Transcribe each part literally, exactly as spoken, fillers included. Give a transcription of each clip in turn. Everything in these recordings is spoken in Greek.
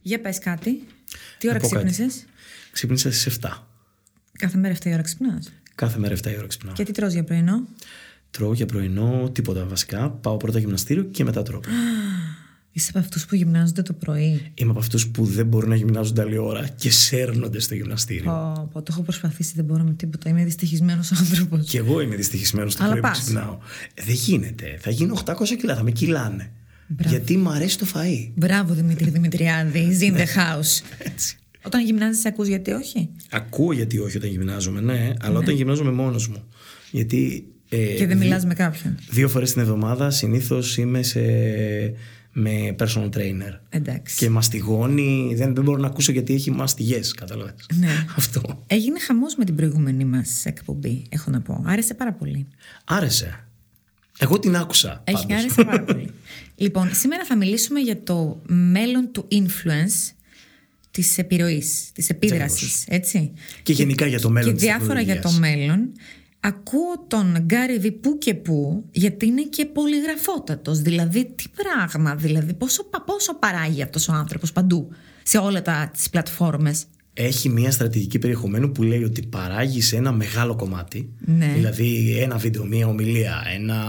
Για πες κάτι. Τι ώρα ξύπνησες? Ξύπνησα στις επτά. Κάθε μέρα επτά η ώρα ξυπνάς? Κάθε μέρα επτά η ώρα ξυπνάω. Και τι τρως για πρωινό? Τρώω για πρωινό τίποτα βασικά. Πάω πρώτα γυμναστήριο και μετά τρώω. Είσαι από αυτούς που γυμνάζονται το πρωί? Είμαι από αυτούς που δεν μπορούν να γυμνάζονται άλλη ώρα και σέρνονται στο γυμναστήριο. Πω, πω, το έχω προσπαθήσει, δεν μπορώ με τίποτα. Είμαι δυστυχισμένος άνθρωπος. Και εγώ είμαι δυστυχισμένος το πρωί που ξυπνάω. Δεν γίνεται. Θα γίνω οκτακόσια κιλά, θα με κυλάνε. Μπράβο. Γιατί μου αρέσει το φαΐ. Μπράβο Δημήτρη Δημητριάδη, in the house. Έτσι. Όταν γυμνάζεσαι, ακούς γιατί όχι? Ακούω γιατί όχι όταν γυμνάζομαι, ναι, αλλά ναι. όταν γυμνάζομαι μόνος μου. Γιατί. Ε, και δεν μιλάς με κάποιον? Δύο φορές την εβδομάδα συνήθως είμαι σε. με personal trainer. Εντάξει. Και μαστιγώνει, δεν, δεν μπορώ να ακούσω γιατί έχει μαστιγές, κατάλαβες. Ναι. Αυτό. Έγινε χαμός με την προηγούμενη μας εκπομπή, έχω να πω. Άρεσε πάρα πολύ. Άρεσε. Εγώ την άκουσα. Έχει πάντως. Άρεσε πάρα πολύ. Λοιπόν, σήμερα θα μιλήσουμε για το μέλλον του influence, της επιρροής, της επίδρασης, έτσι. Και γενικά και, για το μέλλον και της διάφορα για το μέλλον. Ακούω τον Γκάρι Βι που και που, γιατί είναι και πολυγραφότατος. Δηλαδή, τι πράγμα, δηλαδή, πόσο, πόσο παράγει αυτός ο άνθρωπος παντού, σε όλα τα, τις πλατφόρμες. Έχει μια στρατηγική περιεχομένου που λέει ότι παράγει σε ένα μεγάλο κομμάτι. Ναι. Δηλαδή, ένα βίντεο, μια ομιλία, ένα,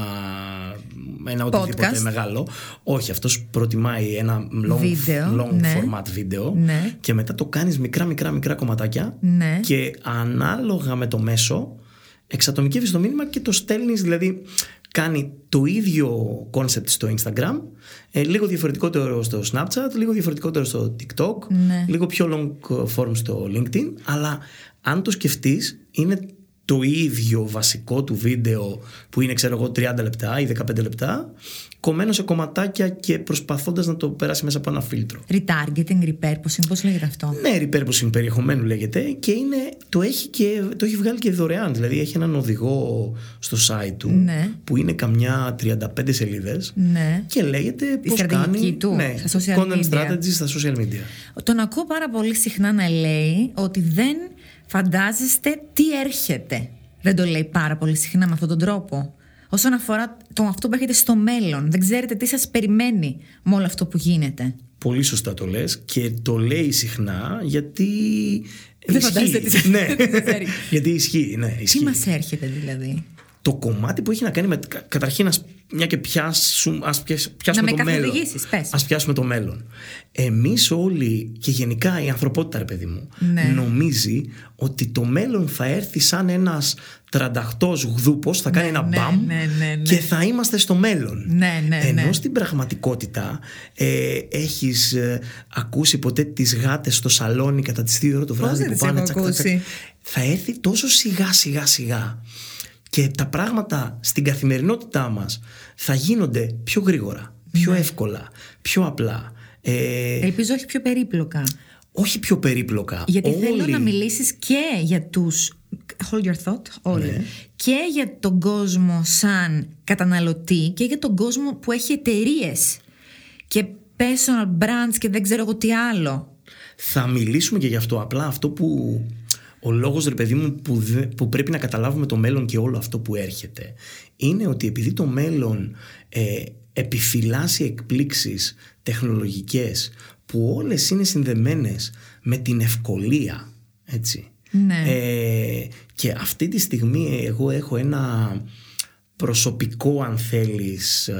ένα οτιδήποτε μεγάλο. Όχι, αυτός προτιμάει ένα long, βίντεο, long ναι. format βίντεο. Ναι. Και μετά το κάνεις μικρά, μικρά, μικρά κομματάκια. Ναι. Και ανάλογα με το μέσο εξατομικεύεις το μήνυμα και το στέλνεις, δηλαδή κάνει το ίδιο concept στο Instagram, ε, λίγο διαφορετικότερο στο Snapchat, λίγο διαφορετικότερο στο TikTok, ναι. λίγο πιο long form στο LinkedIn, αλλά αν το σκεφτείς είναι το ίδιο βασικό του βίντεο που είναι, ξέρω εγώ, τριάντα λεπτά ή δεκαπέντε λεπτά, κομμένο σε κομματάκια και προσπαθώντας να το περάσει μέσα από ένα φίλτρο. Retargeting, repurposing, πώς λέγεται αυτό? Ναι, repurposing περιεχομένου λέγεται, και είναι, το, έχει και, το έχει βγάλει και δωρεάν. Δηλαδή έχει έναν οδηγό στο site του, ναι. που είναι καμιά τριάντα πέντε σελίδες, ναι. και λέγεται η πώς κάνει του, ναι, στα social content media. strategy στα social media. Τον ακούω πάρα πολύ συχνά να λέει ότι δεν φαντάζεστε τι έρχεται. Δεν το λέει πάρα πολύ συχνά με αυτόν τον τρόπο? Όσον αφορά το, αυτό που έχετε στο μέλλον, δεν ξέρετε τι σας περιμένει με όλο αυτό που γίνεται. Πολύ σωστά το λες, και το λέει συχνά γιατί δεν φαντάζεστε τι ναι. γιατί ισχύει, ναι, ισχύει. Τι μας έρχεται δηλαδή? Το κομμάτι που έχει να κάνει με, καταρχήν, ας, μια και πιάσουμε, ας πιάσουμε να το με μέλλον. Πες. Ας πιάσουμε το μέλλον. Εμείς όλοι, και γενικά η ανθρωπότητα, ρε παιδί μου, ναι. νομίζει ότι το μέλλον θα έρθει σαν ένας τρανταχτός γδούπος, θα κάνει ναι, ένα ναι, μπαμ ναι, ναι, ναι. και θα είμαστε στο μέλλον. Ναι, ναι, Ενώ ναι. στην πραγματικότητα ε, έχεις ε, ακούσει ποτέ τις γάτες στο σαλόνι κατά τις δύο ώρα το βράδυ που πάνε τσακ, τσακ, τσακ. Θα έρθει τόσο σιγά σιγά σιγά. Και τα πράγματα στην καθημερινότητά μας θα γίνονται πιο γρήγορα, πιο ναι. εύκολα, πιο απλά. Ε, Ελπίζω όχι πιο περίπλοκα. Όχι πιο περίπλοκα. Γιατί όλοι... θέλω να μιλήσεις και για τους hold your thought όλοι, ναι. και για τον κόσμο σαν καταναλωτή και για τον κόσμο που έχει εταιρείες και personal brands και δεν ξέρω εγώ τι άλλο. Θα μιλήσουμε και γι' αυτό. Απλά αυτό που... Ο λόγος, ρε παιδί μου, που, δε, που πρέπει να καταλάβουμε το μέλλον και όλο αυτό που έρχεται, είναι ότι επειδή το μέλλον ε, επιφυλάσσει εκπλήξεις τεχνολογικές που όλες είναι συνδεμένες με την ευκολία, έτσι. Ναι. Ε, και αυτή τη στιγμή εγώ έχω ένα προσωπικό, αν θέλεις,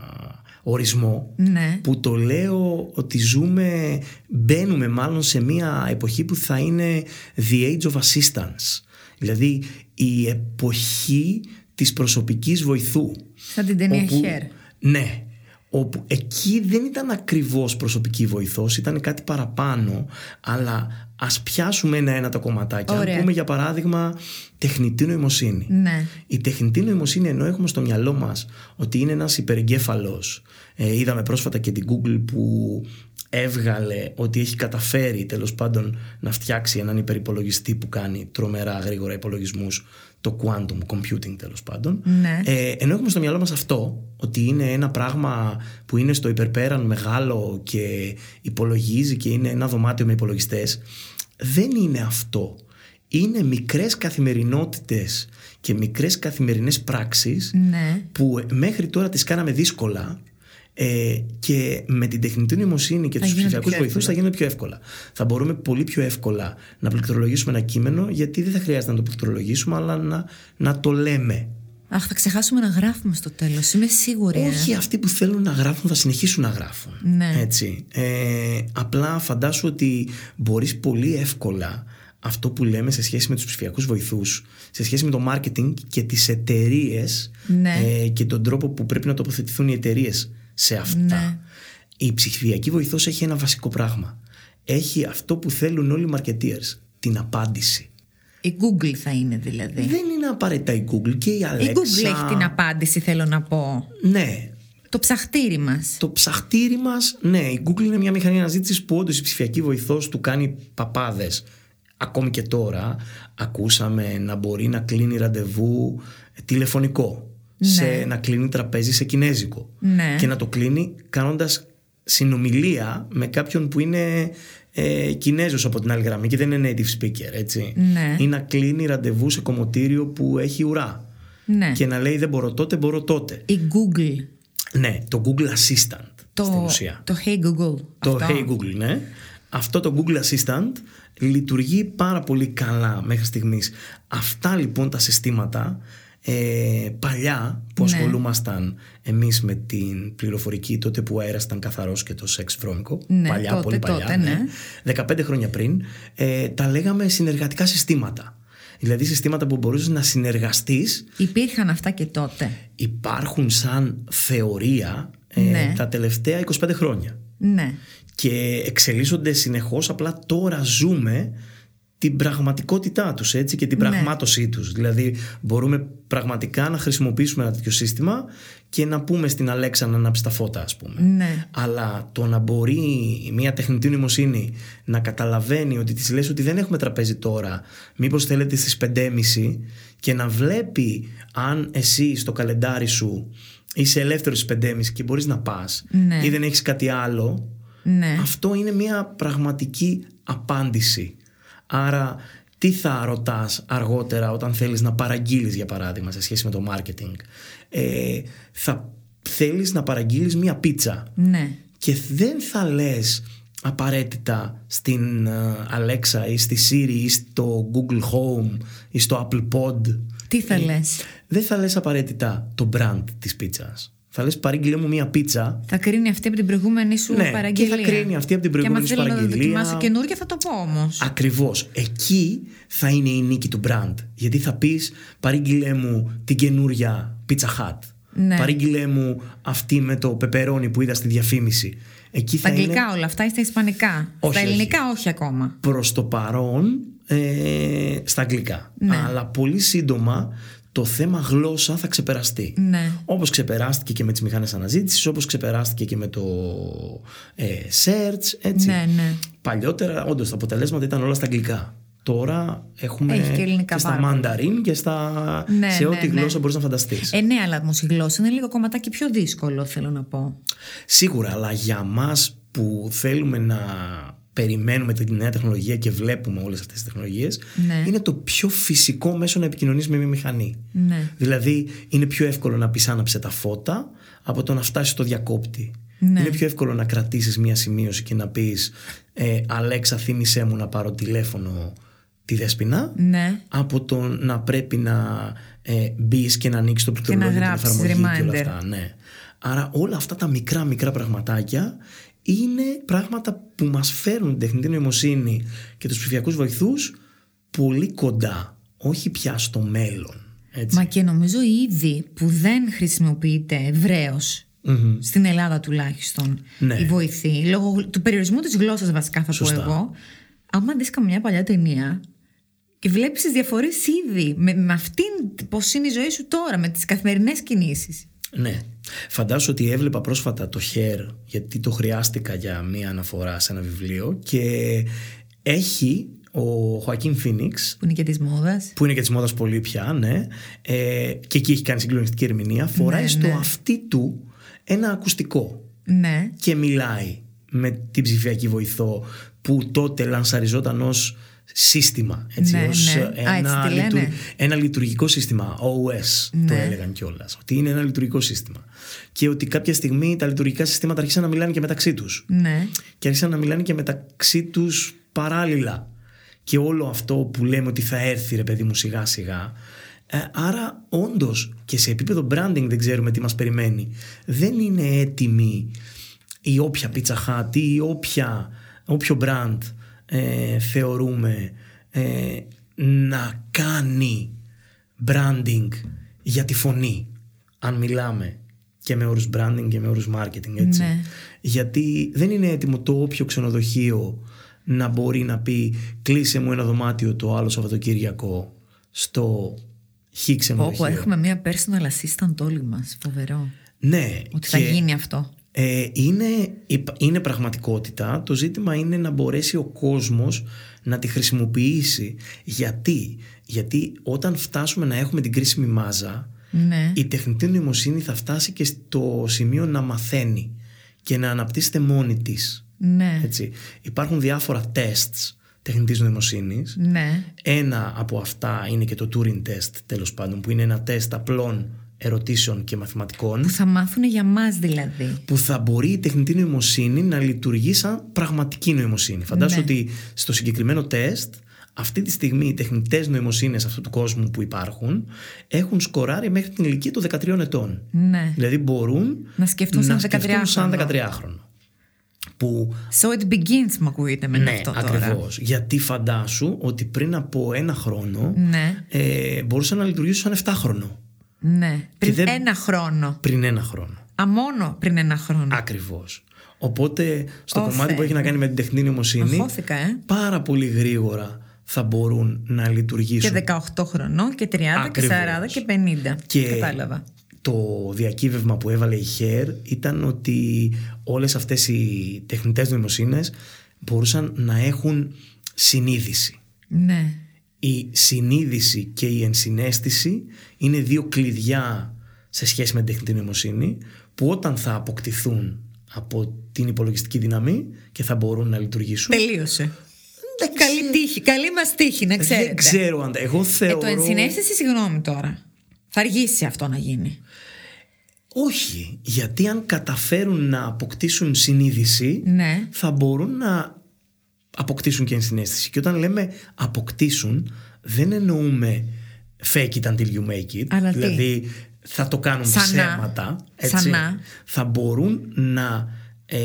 ορισμό, ναι. που το λέω ότι ζούμε, μπαίνουμε μάλλον σε μια εποχή που θα είναι the age of assistance, δηλαδή η εποχή της προσωπικής βοηθού. Σαν την ταινία όπου, Hair. Ναι, όπου εκεί δεν ήταν ακριβώς προσωπική βοηθός, ήταν κάτι παραπάνω, αλλά ας πιάσουμε ένα-ένα τα κομματάκια. Ωραία. Αν πούμε για παράδειγμα τεχνητή νοημοσύνη. Ναι. Η τεχνητή νοημοσύνη, ενώ έχουμε στο μυαλό μας ότι είναι ένας υπερεγκέφαλος, ε, είδαμε πρόσφατα και την Google που έβγαλε ότι έχει καταφέρει τέλος πάντων να φτιάξει έναν υπερυπολογιστή που κάνει τρομερά γρήγορα υπολογισμούς, το quantum computing τέλος πάντων. Ναι. Ε, ενώ έχουμε στο μυαλό μας αυτό, ότι είναι ένα πράγμα που είναι στο υπερπέραν μεγάλο και υπολογίζει και είναι ένα δωμάτιο με υπολογιστές, δεν είναι αυτό. Είναι μικρές καθημερινότητες και μικρές καθημερινές πράξεις, ναι. που μέχρι τώρα τις κάναμε δύσκολα, Ε, και με την τεχνητή νοημοσύνη και τους ψηφιακούς βοηθούς θα γίνεται πιο εύκολα. Θα μπορούμε πολύ πιο εύκολα να πληκτρολογήσουμε ένα κείμενο, γιατί δεν θα χρειάζεται να το πληκτρολογήσουμε, αλλά να, να το λέμε. Αχ, θα ξεχάσουμε να γράφουμε στο τέλος, είμαι σίγουρη. Όχι, ε? αυτοί που θέλουν να γράφουν θα συνεχίσουν να γράφουν. Ναι. Έτσι. Ε, απλά φαντάσου ότι μπορείς πολύ εύκολα αυτό που λέμε σε σχέση με τους ψηφιακούς βοηθούς, σε σχέση με το marketing και τις εταιρείες, ναι. ε, και τον τρόπο που πρέπει να τοποθετηθούν οι εταιρείες σε αυτά. Ναι. Η ψηφιακή βοηθός έχει ένα βασικό πράγμα. Έχει αυτό που θέλουν όλοι οι marketeers, την απάντηση. Η Google θα είναι δηλαδή. Δεν είναι απαραίτητα η Google, και η Alexa. Η Google έχει την απάντηση, θέλω να πω. Ναι. Το ψαχτήρι μας. Το ψαχτήρι μας, ναι. Η Google είναι μια μηχανή αναζήτησης που όντως η ψηφιακή βοηθός του κάνει παπάδες. Ακόμη και τώρα ακούσαμε να μπορεί να κλείνει ραντεβού τηλεφωνικό, ναι. σε, να κλείνει τραπέζι σε κινέζικο, ναι. και να το κλείνει κάνοντας συνομιλία με κάποιον που είναι ε, Κινέζος από την άλλη γραμμή και δεν είναι native speaker, έτσι. Ναι. Ή να κλείνει ραντεβού σε κομμωτήριο που έχει ουρά, ναι. και να λέει δεν μπορώ τότε, μπορώ τότε. Η Google. Ναι, το Google Assistant το, στην ουσία. Το Hey Google. Το αυτό. Hey Google, ναι. Αυτό το Google Assistant λειτουργεί πάρα πολύ καλά μέχρι στιγμής. Αυτά λοιπόν τα συστήματα ε, παλιά που, ναι. ασχολούμασταν εμείς με την πληροφορική, τότε που ο αέρας ήταν καθαρός και το σεξ βρώμικο, ναι, παλιά, τότε, πολύ παλιά, τότε, ναι. Ναι, δεκαπέντε χρόνια πριν, ε, τα λέγαμε συνεργατικά συστήματα. Δηλαδή συστήματα που μπορούσες να συνεργαστείς. Υπήρχαν αυτά και τότε. Υπάρχουν σαν θεωρία ε, ναι. τα τελευταία είκοσι πέντε χρόνια. Ναι. Και εξελίσσονται συνεχώς, απλά τώρα ζούμε την πραγματικότητά τους, έτσι, και την ναι. πραγμάτωσή τους. Δηλαδή μπορούμε πραγματικά να χρησιμοποιήσουμε ένα τέτοιο σύστημα και να πούμε στην Alexa να ανάψει τα φώτα, ας πούμε. Ναι. Αλλά το να μπορεί μια τεχνητή νοημοσύνη να καταλαβαίνει ότι της λες ότι δεν έχουμε τραπέζι τώρα, μήπως θέλετε στις πέντε και μισή, και να βλέπει αν εσύ στο καλεντάρι σου είσαι ελεύθερος στις πέντε και μισή και μπορείς να πας, ναι. ή δεν έχεις κάτι άλλο, ναι. αυτό είναι μια πραγματική απάντηση. Άρα τι θα ρωτάς αργότερα όταν θέλεις να παραγγείλεις, για παράδειγμα, σε σχέση με το marketing? Ε, θα θέλεις να παραγγείλεις μια πίτσα, ναι. και δεν θα λες απαραίτητα στην Alexa ή στη Siri ή στο Google Home ή στο Apple Pod. Τι θα ε, λες? Δεν θα λες απαραίτητα το brand της πίτσας. Θα λες παρήγγειλε μου μία πίτσα. Θα κρίνει αυτή από την προηγούμενη σου, ναι, παραγγελία. Και θα κρίνει αυτή από την προηγούμενη σου παραγγελία. Και αν θέλω να δοκιμάσω καινούργια, θα το πω όμως. Ακριβώς. Εκεί θα είναι η νίκη του brand. Γιατί θα πεις παρήγγειλε μου την καινούρια Pizza Hut. Ναι. Παρήγγειλε μου αυτή με το πεπερόνι που είδα στη διαφήμιση. Εκεί στα θα αγγλικά είναι... όλα αυτά ή στα ισπανικά? Όχι, στα ελληνικά όχι, όχι ακόμα. Προς το παρόν ε, στα αγγλικά. Ναι. Αλλά πολύ σύντομα το θέμα γλώσσα θα ξεπεραστεί. Ναι. Όπως ξεπεράστηκε και με τις μηχανές αναζήτησης, όπως ξεπεράστηκε και με το ε, search, έτσι. Ναι, ναι. Παλιότερα όντως τα αποτελέσματα ήταν όλα στα αγγλικά. Τώρα έχουμε και, και στα μανταρίν και στα... ναι, σε ό,τι ναι, γλώσσα ναι. μπορείς να φανταστείς. Ε, ναι, αλλά όμως η γλώσσα είναι λίγο κομματάκι πιο δύσκολο, θέλω να πω. Σίγουρα, αλλά για μας που θέλουμε να περιμένουμε την νέα τεχνολογία και βλέπουμε όλες αυτές τις τεχνολογίες, ναι. είναι το πιο φυσικό μέσο να επικοινωνείς με μια μηχανή. Ναι. Δηλαδή είναι πιο εύκολο να πεις άναψε τα φώτα από το να φτάσεις στο διακόπτη. Ναι. Είναι πιο εύκολο να κρατήσεις μια σημείωση και να πεις ε, Αλέξα, θύμισέ μου να πάρω τηλέφωνο τη Δέσποινα, ναι. από το να πρέπει να ε, μπεις και να ανοίξεις το πληκτρολόγιο, την εφαρμογή reminder. Και όλα αυτά. Ναι. Άρα όλα αυτά τα μικρά μικρά πραγματάκια είναι πράγματα που μας φέρνουν την τεχνητή νοημοσύνη και τους ψηφιακούς βοηθούς πολύ κοντά, όχι πια στο μέλλον. Έτσι. Μα και νομίζω ήδη που δεν χρησιμοποιείται ευρέως, mm-hmm. στην Ελλάδα τουλάχιστον, ναι. η βοηθή, λόγω του περιορισμού της γλώσσας βασικά θα Σωστά. πω εγώ, άμα δεις καμιά παλιά ταινία και βλέπεις τις διαφορές ήδη με, με αυτήν πως είναι η ζωή σου τώρα, με τις καθημερινές κινήσεις. Ναι. Φαντάσου ότι έβλεπα πρόσφατα το Hair, γιατί το χρειάστηκα για μία αναφορά σε ένα βιβλίο, και έχει ο Χοακίν Φίνιξ, που είναι και της μόδας, που είναι και της μόδας πολύ πια, ναι, ε, και εκεί έχει κάνει συγκλονιστική ερμηνεία. Φοράει ναι, στο ναι. αυτί του ένα ακουστικό, ναι. και μιλάει με την ψηφιακή βοηθό που τότε λανσαριζόταν ως σύστημα, έτσι, ναι, ως ναι. Ένα, Α, έτσι λειτουργ... ένα λειτουργικό σύστημα, ο ες ναι. το έλεγαν κιόλας, ότι είναι ένα λειτουργικό σύστημα και ότι κάποια στιγμή τα λειτουργικά συστήματα άρχισαν να μιλάνε και μεταξύ τους, ναι. και άρχισαν να μιλάνε και μεταξύ τους παράλληλα, και όλο αυτό που λέμε ότι θα έρθει, ρε παιδί μου, σιγά σιγά. ε, άρα όντως και σε επίπεδο branding δεν ξέρουμε τι μας περιμένει. Δεν είναι έτοιμη η όποια Pizza Hut ή όποια, όποιο brand ε, θεωρούμε ε, να κάνει branding για τη φωνή, αν μιλάμε και με όρους branding και με όρους marketing, έτσι. Ναι. Γιατί δεν είναι έτοιμο το όποιο ξενοδοχείο να μπορεί να πει κλείσε μου ένα δωμάτιο το άλλο Σαββατοκύριακο στο χ ξενοδοχείο. Όπου έχουμε μια personal assistant όλοι μας, φοβερό. Ναι. Ότι θα γίνει αυτό. Ε, είναι, είναι πραγματικότητα. Το ζήτημα είναι να μπορέσει ο κόσμος να τη χρησιμοποιήσει. Γιατί, Γιατί όταν φτάσουμε να έχουμε την κρίσιμη μάζα, ναι. η τεχνητή νοημοσύνη θα φτάσει και στο σημείο να μαθαίνει και να αναπτύσσεται μόνη της. Ναι. Έτσι. Υπάρχουν διάφορα tests τεχνητής νοημοσύνης. Ναι. Ένα από αυτά είναι και το Turing test, τέλος πάντων, που είναι ένα τεστ απλών ερωτήσεων και μαθηματικών. Που θα μάθουν για μας δηλαδή. Που θα μπορεί η τεχνητή νοημοσύνη να λειτουργεί σαν πραγματική νοημοσύνη. Φαντάσου ναι. ότι στο συγκεκριμένο τεστ, αυτή τη στιγμή οι τεχνητές νοημοσύνες αυτού του κόσμου που υπάρχουν έχουν σκοράρει μέχρι την ηλικία των δεκατριών ετών. Ναι. Δηλαδή μπορούν να σκεφτούν σαν δεκατριάχρονο. Που... So it begins, μου ακούγεται με ναι, αυτό τώρα. ακριβώς. Γιατί φαντάσου ότι πριν από ένα χρόνο ναι. ε, μπορούσαν να λειτουργήσουν σαν εφτάχρονο. Ναι, πριν δεν... ένα χρόνο. Πριν ένα χρόνο. Α, μόνο πριν ένα χρόνο. Ακριβώς. Οπότε στο Όθε. κομμάτι που έχει να κάνει με την τεχνητή νοημοσύνη, Αχώθηκα, ε. πάρα πολύ γρήγορα θα μπορούν να λειτουργήσουν. Και δεκαοκτώ χρονών και τριάντα. Ακριβώς. Και σαράντα και πενήντα. Και κατάλαβα. Το διακύβευμα που έβαλε η Χέρ ήταν ότι όλες αυτές οι τεχνητές νοημοσύνες μπορούσαν να έχουν συνείδηση. Ναι. Η συνείδηση και η ενσυναίσθηση είναι δύο κλειδιά σε σχέση με την τεχνητή νοημοσύνη, που όταν θα αποκτηθούν από την υπολογιστική δύναμη και θα μπορούν να λειτουργήσουν. Τελείωσε. Καλή τύχη, καλή μας τύχη, να ξέρετε. Δεν ξέρω αν. Εγώ θεωρώ. Ε, το ενσυναίσθηση, συγγνώμη τώρα. Θα αργήσει αυτό να γίνει. Όχι, γιατί αν καταφέρουν να αποκτήσουν συνείδηση, ναι. θα μπορούν να αποκτήσουν και ενσυναίσθηση. Και όταν λέμε αποκτήσουν, δεν εννοούμε fake it until you make it. Αλλά δηλαδή τι? Θα το κάνουν Σανά. ψέματα. Έτσι. Σανά. Θα μπορούν να ε,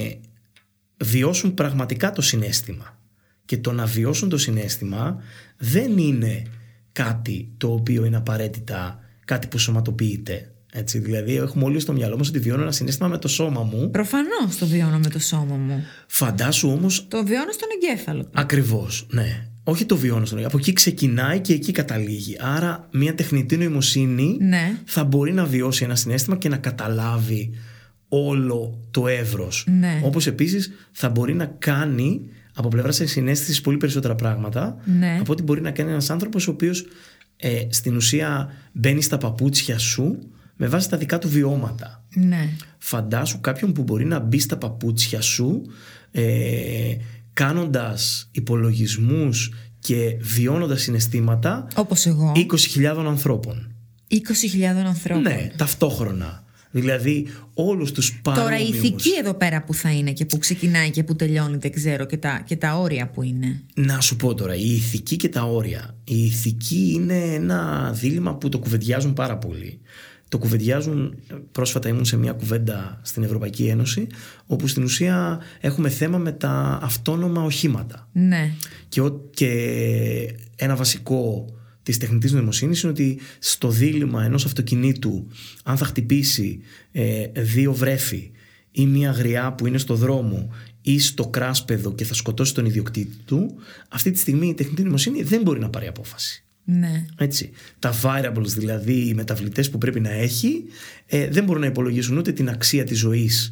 βιώσουν πραγματικά το συναίσθημα. Και το να βιώσουν το συναίσθημα δεν είναι κάτι το οποίο είναι απαραίτητα κάτι που σωματοποιείται. Έτσι, δηλαδή έχουμε όλοι στο μυαλό μας ότι βιώνω ένα συναίσθημα με το σώμα μου. Προφανώς το βιώνω με το σώμα μου. Φαντάσου όμως. Το βιώνω στον εγκέφαλο. Ακριβώς, ναι. Όχι το βιώνω στον εγκέφαλο. Από εκεί ξεκινάει και εκεί καταλήγει. Άρα μια τεχνητή νοημοσύνη ναι. θα μπορεί να βιώσει ένα συναίσθημα και να καταλάβει όλο το εύρος. Ναι. Όπως επίσης θα μπορεί να κάνει από πλευράς ενσυναίσθησης πολύ περισσότερα πράγματα ναι. από ό,τι μπορεί να κάνει ένας άνθρωπος ο οποίος ε, στην ουσία μπαίνει στα παπούτσια σου με βάση τα δικά του βιώματα. Ναι. Φαντάσου κάποιον που μπορεί να μπει στα παπούτσια σου ε, κάνοντας υπολογισμούς και βιώνοντας συναισθήματα όπως εγώ είκοσι χιλιάδων ανθρώπων. είκοσι χιλιάδων ανθρώπων. Ναι, ταυτόχρονα. Δηλαδή όλους τους παρόμοιους. Τώρα η ηθική εδώ πέρα που θα είναι και που ξεκινάει και που τελειώνει, δεν ξέρω, και τα, και τα όρια που είναι. Να σου πω τώρα, η ηθική και τα όρια. Η ηθική είναι ένα δίλημμα που το κουβεντιάζουν πάρα πολύ. Το κουβεντιάζουν, πρόσφατα ήμουν σε μια κουβέντα στην Ευρωπαϊκή Ένωση, όπου στην ουσία έχουμε θέμα με τα αυτόνομα οχήματα. Ναι. Και, και ένα βασικό της τεχνητής νοημοσύνης είναι ότι στο δίλημμα ενός αυτοκινήτου, αν θα χτυπήσει ε, δύο βρέφη ή μια γριά που είναι στο δρόμο ή στο κράσπεδο και θα σκοτώσει τον ιδιοκτήτη του, αυτή τη στιγμή η τεχνητή νοημοσύνη δεν μπορεί να πάρει απόφαση. Ναι. Έτσι. Τα variables, δηλαδή οι μεταβλητές που πρέπει να έχει, ε, δεν μπορούν να υπολογίσουν ούτε την αξία της ζωής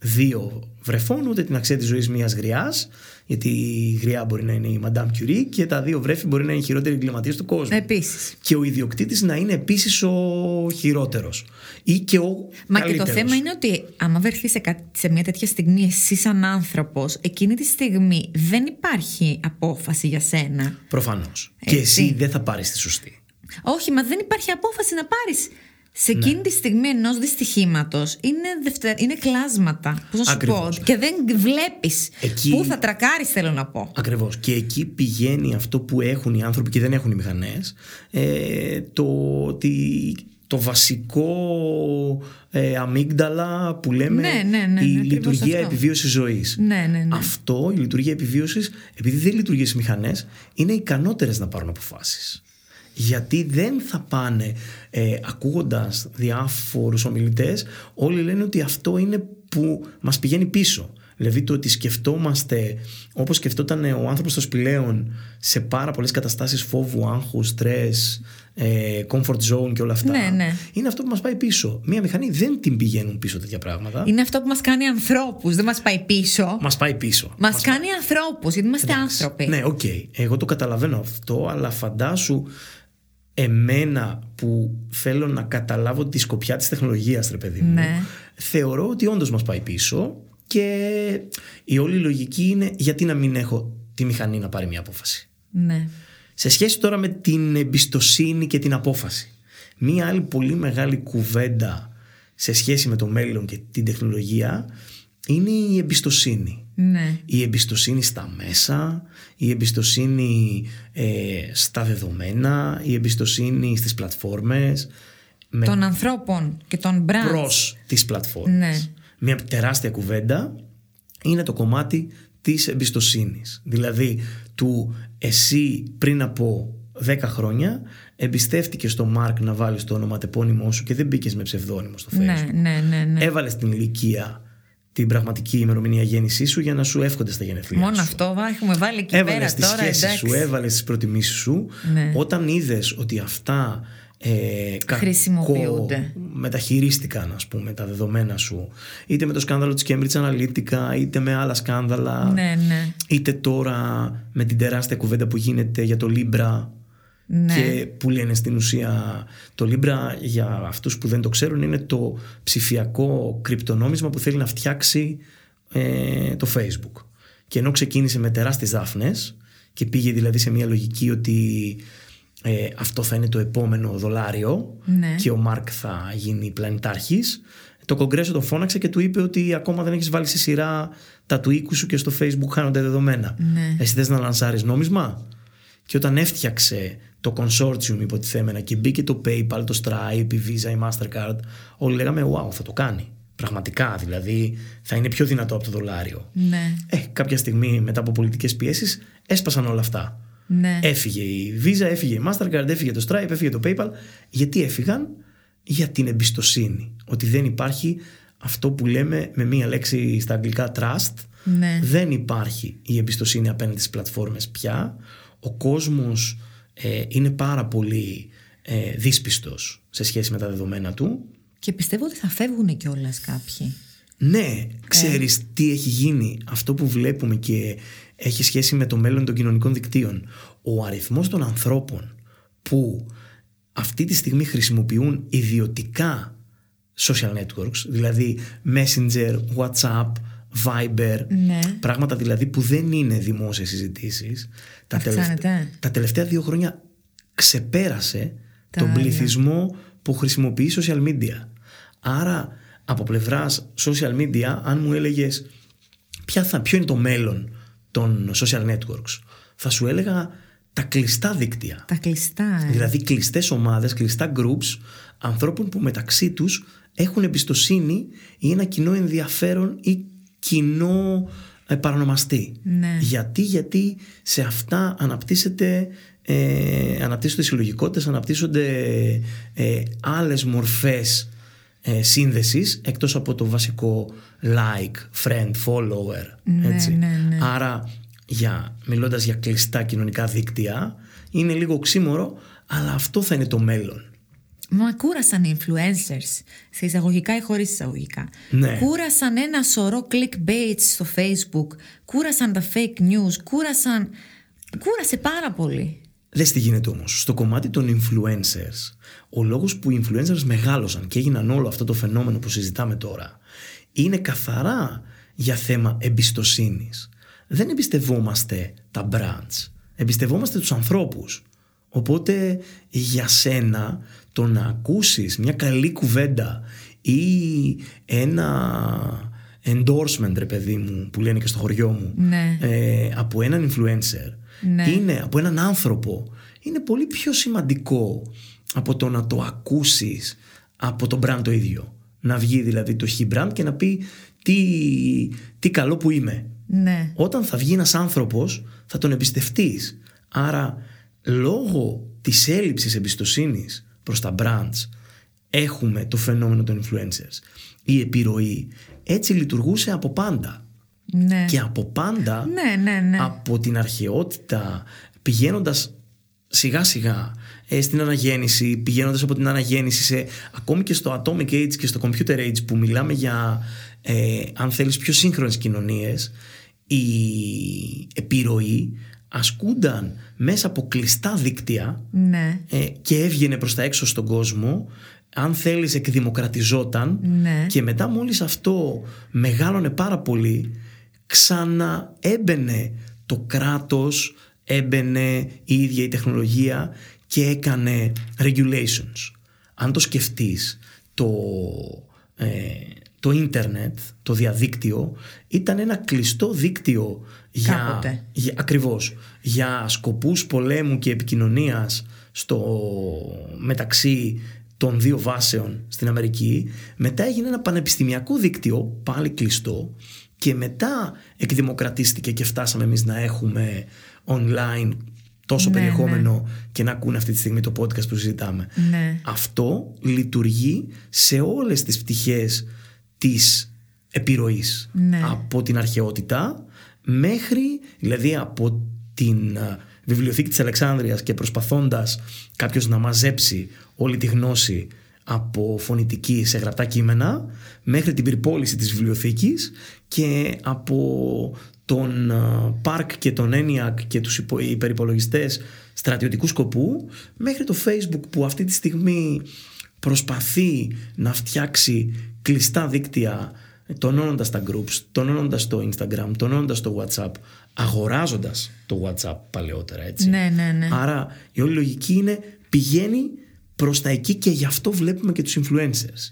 δύο βρεφών, ούτε την αξία της ζωής μιας γριάς, γιατί η γριά μπορεί να είναι η Madame Curie και τα δύο βρέφη μπορεί να είναι οι χειρότεροι εγκληματίες του κόσμου. Επίσης. Και ο ιδιοκτήτης να είναι επίσης ο χειρότερος ή και ο Μα καλύτερος. Και το θέμα είναι ότι άμα βρεθεί σε, κα... σε μια τέτοια στιγμή εσύ σαν άνθρωπος, εκείνη τη στιγμή δεν υπάρχει απόφαση για σένα. Προφανώς. Έτσι. Και εσύ δεν θα πάρεις τη σωστή. Όχι, μα δεν υπάρχει απόφαση να πάρεις. Σε εκείνη ναι. τη στιγμή ενός δυστυχήματος είναι, δευτε... είναι κλάσματα. Πώς να σου Ακριβώς. πω. Και δεν βλέπεις εκεί... πού θα τρακάρεις, θέλω να πω. Ακριβώς. Και εκεί πηγαίνει αυτό που έχουν οι άνθρωποι και δεν έχουν οι μηχανές. Ε, το ότι το βασικό ε, αμύγδαλα που λέμε ναι, ναι, ναι, ναι, η ναι, λειτουργία αυτό. επιβίωσης ζωής. Ναι, ναι, ναι. Αυτό, η λειτουργία επιβίωσης, επειδή δεν λειτουργεί στις μηχανές, είναι ικανότερες να πάρουν αποφάσεις. Γιατί δεν θα πάνε ε, ακούγοντας διάφορους ομιλητές, όλοι λένε ότι αυτό είναι που μας πηγαίνει πίσω. Δηλαδή το ότι σκεφτόμαστε όπως σκεφτόταν ο άνθρωπος στο σπηλαίον σε πάρα πολλές καταστάσεις φόβου, άγχου, στρες, ε, comfort zone και όλα αυτά. Ναι, ναι. Είναι αυτό που μας πάει πίσω. Μία μηχανή δεν την πηγαίνουν πίσω τέτοια πράγματα. Είναι αυτό που μας κάνει ανθρώπους, δεν μας πάει πίσω. Μας πάει πίσω. Μας, μας κάνει πάει... ανθρώπους, γιατί είμαστε Εντάξει. άνθρωποι. Ναι, οκ. Okay. Εγώ το καταλαβαίνω αυτό, αλλά φαντάσου εμένα που θέλω να καταλάβω τη σκοπιά της τεχνολογίας, ρε παιδί μου, ναι. θεωρώ ότι όντως μας πάει πίσω και η όλη λογική είναι γιατί να μην έχω τη μηχανή να πάρει μια απόφαση. Ναι. Σε σχέση τώρα με την εμπιστοσύνη και την απόφαση, μία άλλη πολύ μεγάλη κουβέντα σε σχέση με το μέλλον και την τεχνολογία είναι η εμπιστοσύνη. Ναι. Η εμπιστοσύνη στα μέσα, η εμπιστοσύνη ε, στα δεδομένα, η εμπιστοσύνη στις πλατφόρμες. Των ανθρώπων και των brands. Προς τις πλατφόρμες. Ναι. Μια τεράστια κουβέντα είναι το κομμάτι της εμπιστοσύνης. Δηλαδή του εσύ πριν από δέκα χρόνια εμπιστεύτηκες στο Μάρκ να βάλεις το ονοματεπώνυμό σου και δεν μπήκες με ψευδόνυμο στο Facebook. Ναι, ναι, ναι, ναι. Έβαλες την ηλικία, την πραγματική ημερομηνία γέννησής σου για να σου εύχονται στα γενέθλιά Μόνο σου. αυτό έχουμε βάλει εκεί έβαλες πέρα τις τώρα. σχέσεις εντάξει. σου, έβαλες τις προτιμήσεις σου. Ναι. Όταν είδες ότι αυτά ε, χρησιμοποιούνται, μεταχειρίστηκαν, ας πούμε, τα δεδομένα σου, είτε με το σκάνδαλο της Cambridge Analytica, είτε με άλλα σκάνδαλα, ναι, ναι. είτε τώρα με την τεράστια κουβέντα που γίνεται για το Libra. Ναι. Και που λένε στην ουσία το Libra, για αυτούς που δεν το ξέρουν, είναι το ψηφιακό κρυπτονόμισμα που θέλει να φτιάξει ε, το Facebook. Και ενώ ξεκίνησε με τεράστιες δάφνες και πήγε δηλαδή σε μια λογική ότι ε, αυτό θα είναι το επόμενο δολάριο, ναι, και ο Μάρκ θα γίνει πλανητάρχης, το Κογκρέσο τον φώναξε και του είπε ότι ακόμα δεν έχεις βάλει σε σειρά τα του οίκου σου και στο Facebook χάνονται δεδομένα. Ναι. Εσύ θες να λανσάρεις νόμισμα? Και όταν έφτιαξε το consortium υποτιθέμενα και μπήκε το PayPal, το Stripe, η Visa, η Mastercard, όλοι λέγαμε wow, θα το κάνει. Πραγματικά, δηλαδή θα είναι πιο δυνατό από το δολάριο. Ναι. Ε, κάποια στιγμή μετά από πολιτικές πιέσεις έσπασαν όλα αυτά. Ναι. Έφυγε η Visa, έφυγε η Mastercard, έφυγε το Stripe, έφυγε το PayPal. Γιατί έφυγαν? Για την εμπιστοσύνη. Ότι δεν υπάρχει αυτό που λέμε με μία λέξη στα αγγλικά trust. Ναι. Δεν υπάρχει η εμπιστοσύνη απέναντι στις πλατφόρμες πια. Ο κόσμος ε, είναι πάρα πολύ ε, δύσπιστος σε σχέση με τα δεδομένα του. Και πιστεύω ότι θα φεύγουν κιόλας κάποιοι. Ναι, ξέρεις ε. τι έχει γίνει? Αυτό που βλέπουμε και έχει σχέση με το μέλλον των κοινωνικών δικτύων. Ο αριθμός των ανθρώπων που αυτή τη στιγμή χρησιμοποιούν ιδιωτικά social networks, δηλαδή Messenger, WhatsApp, Viber, ναι, πράγματα δηλαδή που δεν είναι δημόσιες συζητήσεις, τα, τελευταία, τα τελευταία δύο χρόνια ξεπέρασε τα τον πληθυσμό που χρησιμοποιεί social media. Άρα από πλευράς social media, αν μου έλεγες ποια θα, ποιο είναι το μέλλον των social networks, θα σου έλεγα τα κλειστά δίκτυα. Τα κλειστά, ε. Δηλαδή κλειστές ομάδες, κλειστά groups ανθρώπων που μεταξύ τους έχουν εμπιστοσύνη ή ένα κοινό ενδιαφέρον ή κοινό ε, παρανομαστή. Ναι. Γιατί, γιατί σε αυτά αναπτύσσεται, ε, αναπτύσσονται συλλογικότητες, αναπτύσσονται ε, άλλες μορφές ε, σύνδεσης εκτός από το βασικό like, friend, follower. Ναι, έτσι. Ναι, ναι. Άρα για, μιλώντας για κλειστά κοινωνικά δίκτυα, είναι λίγο οξύμορο, αλλά αυτό θα είναι το μέλλον. Μα κούρασαν οι influencers, σε εισαγωγικά ή χωρίς εισαγωγικά. Ναι. Κούρασαν ένα σωρό clickbaits στο Facebook, κούρασαν τα fake news, κούρασαν... Κούρασε πάρα πολύ. Δες τι γίνεται όμως. Στο κομμάτι των influencers, ο λόγος που οι influencers μεγάλωσαν και έγιναν όλο αυτό το φαινόμενο που συζητάμε τώρα, είναι καθαρά για θέμα εμπιστοσύνης. Δεν εμπιστευόμαστε τα brands, εμπιστευόμαστε τους ανθρώπους. Οπότε για σένα το να ακούσεις μια καλή κουβέντα ή ένα endorsement, ρε παιδί μου, που λένε και στο χωριό μου, ναι. ε, από έναν influencer, ναι. είναι από έναν άνθρωπο, είναι πολύ πιο σημαντικό από το να το ακούσεις από τον brand το ίδιο. Να βγει δηλαδή το χι brand και να πει τι, τι καλό που είμαι. Ναι. Όταν θα βγει ένας άνθρωπος θα τον εμπιστευτείς. Άρα λόγω της έλλειψης εμπιστοσύνης προς τα brands έχουμε το φαινόμενο των influencers. Η επιρροή έτσι λειτουργούσε από πάντα. Ναι. Και από πάντα, ναι, ναι, ναι. από την αρχαιότητα, πηγαίνοντας σιγά σιγά ε, στην αναγέννηση, πηγαίνοντας από την αναγέννηση σε, ακόμη και στο Atomic Age και στο Computer Age, που μιλάμε για ε, αν θέλεις πιο σύγχρονες κοινωνίες, η επιρροή ασκούνταν μέσα από κλειστά δίκτυα, ναι. ε, και έβγαινε προς τα έξω στον κόσμο, αν θέλεις εκδημοκρατιζόταν, ναι. και μετά μόλις αυτό μεγάλωνε πάρα πολύ, ξαναέμπαινε το κράτος, έμπαινε η ίδια η τεχνολογία και έκανε regulations. Αν το σκεφτείς, το, ε, το ίντερνετ, το διαδίκτυο ήταν ένα κλειστό δίκτυο για, για, ακριβώς, για σκοπούς πολέμου και επικοινωνίας στο, μεταξύ των δύο βάσεων στην Αμερική. Μετά έγινε ένα πανεπιστημιακό δίκτυο, πάλι κλειστό, και μετά εκδημοκρατίστηκε και φτάσαμε εμείς να έχουμε online τόσο ναι, περιεχόμενο, ναι. και να ακούνε αυτή τη στιγμή το podcast που συζητάμε. Ναι. Αυτό λειτουργεί σε όλες τις πτυχές της επιρροής, ναι. από την αρχαιότητα μέχρι, δηλαδή από την βιβλιοθήκη της Αλεξάνδρειας, και προσπαθώντας κάποιος να μαζέψει όλη τη γνώση από φωνητική σε γραπτά κείμενα, μέχρι την πυρπόληση της βιβλιοθήκης, και από τον Πάρκ και τον ENIAC και τους υπερυπολογιστές στρατιωτικού σκοπού, μέχρι το Facebook που αυτή τη στιγμή προσπαθεί να φτιάξει κλειστά δίκτυα, τονώνοντας τα groups, τονώνοντας το Instagram, τονώνοντας το WhatsApp, αγοράζοντας το WhatsApp παλαιότερα, έτσι. Ναι, ναι, ναι. Άρα η όλη λογική είναι πηγαίνει προς τα εκεί, και γι' αυτό βλέπουμε και τους influencers.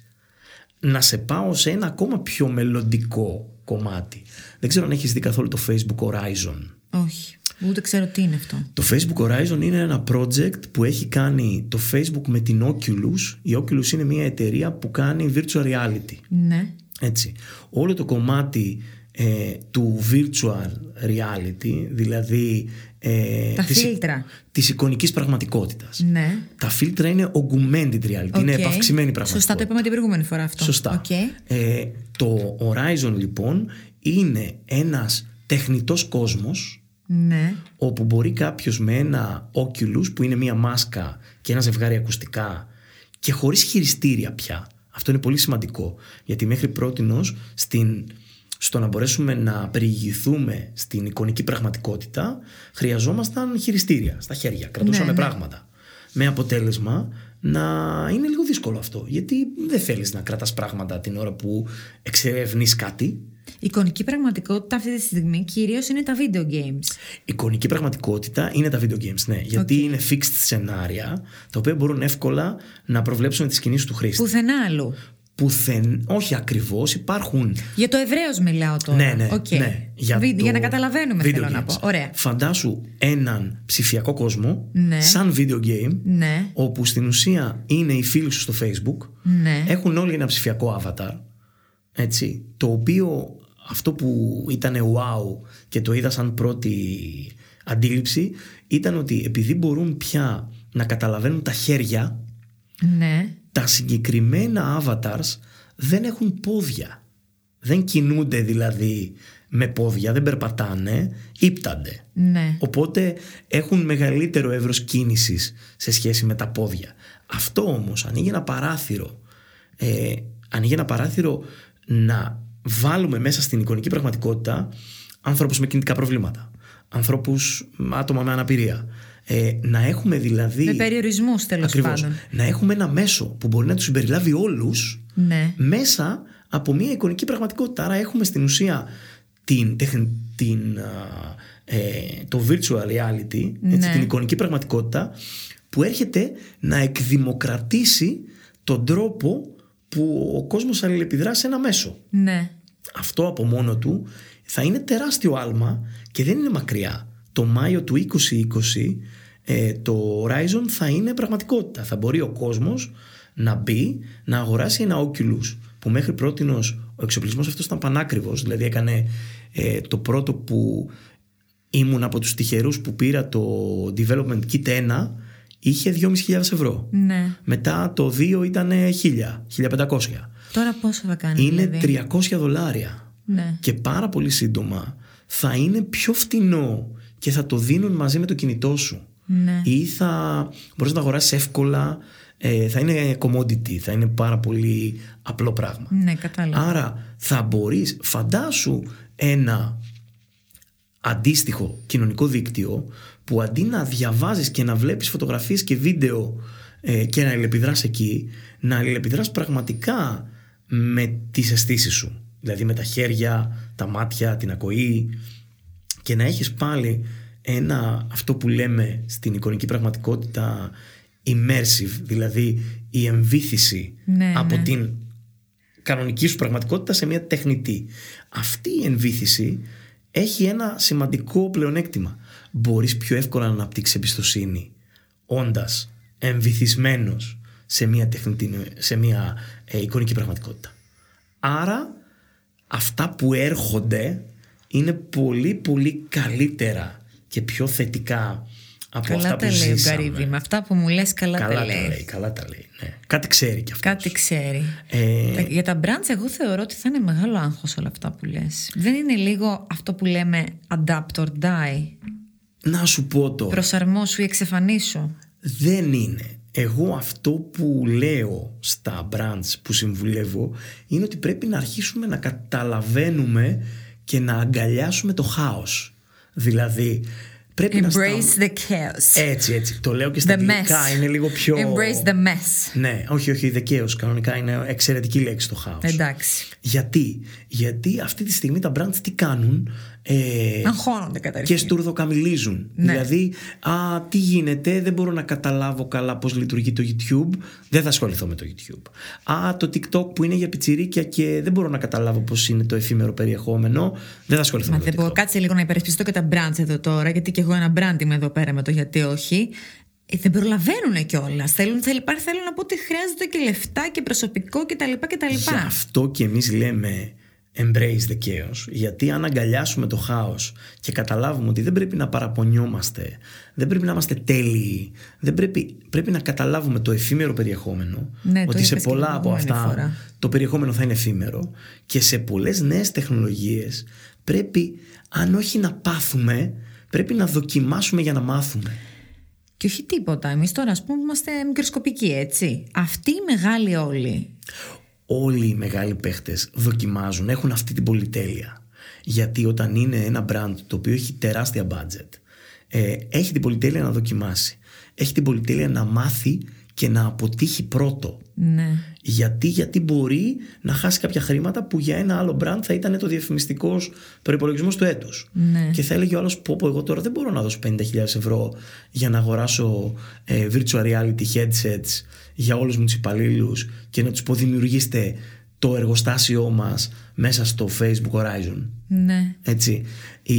Να σε πάω σε ένα ακόμα πιο μελλοντικό κομμάτι. Δεν ξέρω αν έχεις δει καθόλου το Facebook Horizon. Όχι, ούτε ξέρω τι είναι αυτό. Το Facebook Horizon είναι ένα project που έχει κάνει το Facebook με την Oculus. Η Oculus είναι μια εταιρεία που κάνει virtual reality. Ναι. Έτσι. Όλο το κομμάτι ε, του virtual reality, δηλαδή ε, τα της, φίλτρα της εικονικής πραγματικότητας. Ναι. Τα φίλτρα είναι augmented reality, okay. Είναι επαυξημένη πραγματικότητα. Σωστά, το είπαμε την προηγούμενη φορά αυτό. Σωστά. Okay. Ε, το Horizon λοιπόν είναι ένας τεχνητός κόσμος, ναι. όπου μπορεί κάποιος με ένα Oculus, που είναι μια μάσκα και ένα ζευγάρι ακουστικά, και χωρίς χειριστήρια πια. Αυτό είναι πολύ σημαντικό, γιατί μέχρι πρότινος στην, στο να μπορέσουμε να περιηγηθούμε στην εικονική πραγματικότητα χρειαζόμασταν χειριστήρια στα χέρια, κρατούσαμε ναι, πράγματα. Ναι. Με αποτέλεσμα να είναι λίγο δύσκολο αυτό, γιατί δεν θέλεις να κρατάς πράγματα την ώρα που εξερευνείς κάτι. Η εικονική πραγματικότητα αυτή τη στιγμή κυρίως είναι τα video games. Η εικονική πραγματικότητα είναι τα video games, ναι. Γιατί okay. είναι fixed σενάρια, τα οποία μπορούν εύκολα να προβλέψουν τις κινήσεις του χρήστη. Πουθενά αλλού. Πουθεν... Όχι ακριβώς, υπάρχουν. Για το ευρέως μιλάω τώρα. Ναι, ναι. Okay. ναι. Για, Βι... το... για να καταλαβαίνουμε, θέλω games. να πω. Ωραία. Φαντάσου έναν ψηφιακό κόσμο, ναι. σαν video game, ναι. όπου στην ουσία είναι οι φίλοι σου στο Facebook, ναι. έχουν όλοι ένα ψηφιακό avatar, έτσι, το οποίο αυτό που ήταν wow και το είδα σαν πρώτη αντίληψη ήταν ότι επειδή μπορούν πια να καταλαβαίνουν τα χέρια, ναι. τα συγκεκριμένα avatars δεν έχουν πόδια. Δεν κινούνται δηλαδή με πόδια, δεν περπατάνε, ύπτανται. Ναι. Οπότε έχουν μεγαλύτερο εύρος κίνησης σε σχέση με τα πόδια. Αυτό όμως ανοίγει ένα παράθυρο, ε, ανοίγει ένα παράθυρο να βάλουμε μέσα στην εικονική πραγματικότητα ανθρώπους με κινητικά προβλήματα, ανθρώπους, άτομα με αναπηρία. Ε, να έχουμε δηλαδή. Με περιορισμούς, τέλος ακριβώς, πάντων. Να έχουμε ένα μέσο που μπορεί να τους συμπεριλάβει όλους, ναι, μέσα από μια εικονική πραγματικότητα. Άρα έχουμε στην ουσία την, την, ε, το virtual reality, έτσι, ναι, την εικονική πραγματικότητα που έρχεται να εκδημοκρατήσει τον τρόπο που ο κόσμος αλληλεπιδρά σε ένα μέσο. Ναι. Αυτό από μόνο του θα είναι τεράστιο άλμα και δεν είναι μακριά. Το Μάιο του είκοσι είκοσι ε, το Horizon θα είναι πραγματικότητα. Θα μπορεί ο κόσμος να μπει, να αγοράσει ένα Oculus, που μέχρι πρότινος ο εξοπλισμός αυτός ήταν πανάκριβος. Δηλαδή έκανε ε, το πρώτο που ήμουν από τους τυχερούς που πήρα το Development Kit ένα, είχε δυόμισι χιλιάδες ευρώ. Ναι. Μετά το δύο ήταν χίλια, χίλια πεντακόσια. Τώρα πόσο θα κάνει? Είναι δηλαδή τριακόσια δολάρια. Ναι. Και πάρα πολύ σύντομα θα είναι πιο φτηνό και θα το δίνουν μαζί με το κινητό σου. Ναι. Ή θα μπορείς να το αγοράσεις εύκολα, ε, θα είναι commodity, θα είναι πάρα πολύ απλό πράγμα. Ναι, κατάλαβα. Άρα θα μπορείς, φαντάσου ένα αντίστοιχο κοινωνικό δίκτυο που αντί να διαβάζεις και να βλέπεις φωτογραφίες και βίντεο ε, και να αλληλεπιδράς εκεί, να αλληλεπιδράς πραγματικά με τις αισθήσεις σου. Δηλαδή με τα χέρια, τα μάτια, την ακοή, και να έχεις πάλι ένα, αυτό που λέμε στην εικονική πραγματικότητα, immersive, δηλαδή η εμβύθιση, ναι, από, ναι, την κανονική σου πραγματικότητα σε μια τεχνητή. Αυτή η εμβύθιση έχει ένα σημαντικό πλεονέκτημα. Μπορείς πιο εύκολα να αναπτύξεις εμπιστοσύνη όντας εμβυθισμένος σε μια, τεχνητή, σε μια ε, εικονική πραγματικότητα. Άρα αυτά που έρχονται είναι πολύ πολύ καλύτερα και πιο θετικά από καλά αυτά που ζήσαμε. Καλά τα λέει ο Γκαρίβι, με αυτά που μου λες καλά, καλά τα λέει. Τα λέει. Καλά τα λέει, ναι. Κάτι ξέρει κι αυτός. Κάτι ξέρει. Ε... Για τα brands εγώ θεωρώ ότι θα είναι μεγάλο άγχος όλα αυτά που λες. Δεν είναι λίγο αυτό που λέμε adapt or die? Να σου πω τώρα. Προσαρμόσου ή εξαφανίσου. Δεν είναι. Εγώ αυτό που λέω στα brands που συμβουλεύω είναι ότι πρέπει να αρχίσουμε να καταλαβαίνουμε και να αγκαλιάσουμε το χάος. Δηλαδή πρέπει Embrace να στα... the chaos. Έτσι, έτσι. Το λέω και στα αγγλικά, είναι λίγο πιο... Embrace the mess. Ναι, όχι, όχι, the chaos. Κανονικά είναι εξαιρετική λέξη το χάος. Εντάξει. Γιατί? Γιατί αυτή τη στιγμή τα brands τι κάνουν? Ε, αγχώνονται καταρχήν. Και στουρδοκαμιλίζουν. Ναι. Δηλαδή, α, τι γίνεται, δεν μπορώ να καταλάβω καλά πώς λειτουργεί το YouTube, δεν θα ασχοληθώ με το YouTube. Α, το TikTok που είναι για πιτσιρίκια και δεν μπορώ να καταλάβω πώς είναι το εφήμερο περιεχόμενο, δεν θα ασχοληθώ Μα με το δεν TikTok. μπορώ, κάτσε λίγο να υπερασπιστώ και τα brands εδώ τώρα, γιατί και εγώ ένα brand είμαι εδώ πέρα με το γιατί όχι. Ε, δεν προλαβαίνουν κιόλας. Θέλουν, θέλουν, θέλουν να πω ότι χρειάζεται και λεφτά και προσωπικό κτλ. Γι' αυτό και εμείς λέμε embrace the chaos. Γιατί αν αγκαλιάσουμε το χάος και καταλάβουμε ότι δεν πρέπει να παραπονιόμαστε, δεν πρέπει να είμαστε τέλειοι, δεν πρέπει, πρέπει να καταλάβουμε το εφήμερο περιεχόμενο, ναι, ότι σε πολλά από αυτά φορά. Το περιεχόμενο θα είναι εφήμερο, και σε πολλές νέες τεχνολογίες πρέπει, αν όχι να πάθουμε, πρέπει να δοκιμάσουμε για να μάθουμε. Και όχι τίποτα. Εμείς τώρα, ας πούμε, είμαστε μικροσκοπικοί, έτσι. Αυτοί οι μεγάλοι όλοι. Όλοι οι μεγάλοι παίχτες δοκιμάζουν, έχουν αυτή την πολυτέλεια. Γιατί όταν είναι ένα brand το οποίο έχει τεράστια budget, ε, έχει την πολυτέλεια να δοκιμάσει. Έχει την πολυτέλεια να μάθει και να αποτύχει πρώτο. Ναι. Γιατί, γιατί μπορεί να χάσει κάποια χρήματα που για ένα άλλο brand θα ήταν το διαφημιστικός προϋπολογισμός του έτους. Ναι. Και θα έλεγε ο άλλος, πω πω, εγώ τώρα δεν μπορώ να δώσω πενήντα χιλιάδες ευρώ για να αγοράσω ε, virtual reality headsets για όλους μου τους υπαλλήλους και να τους πω δημιουργήστε το εργοστάσιό μας μέσα στο Facebook Horizon. Ναι. Έτσι. Η,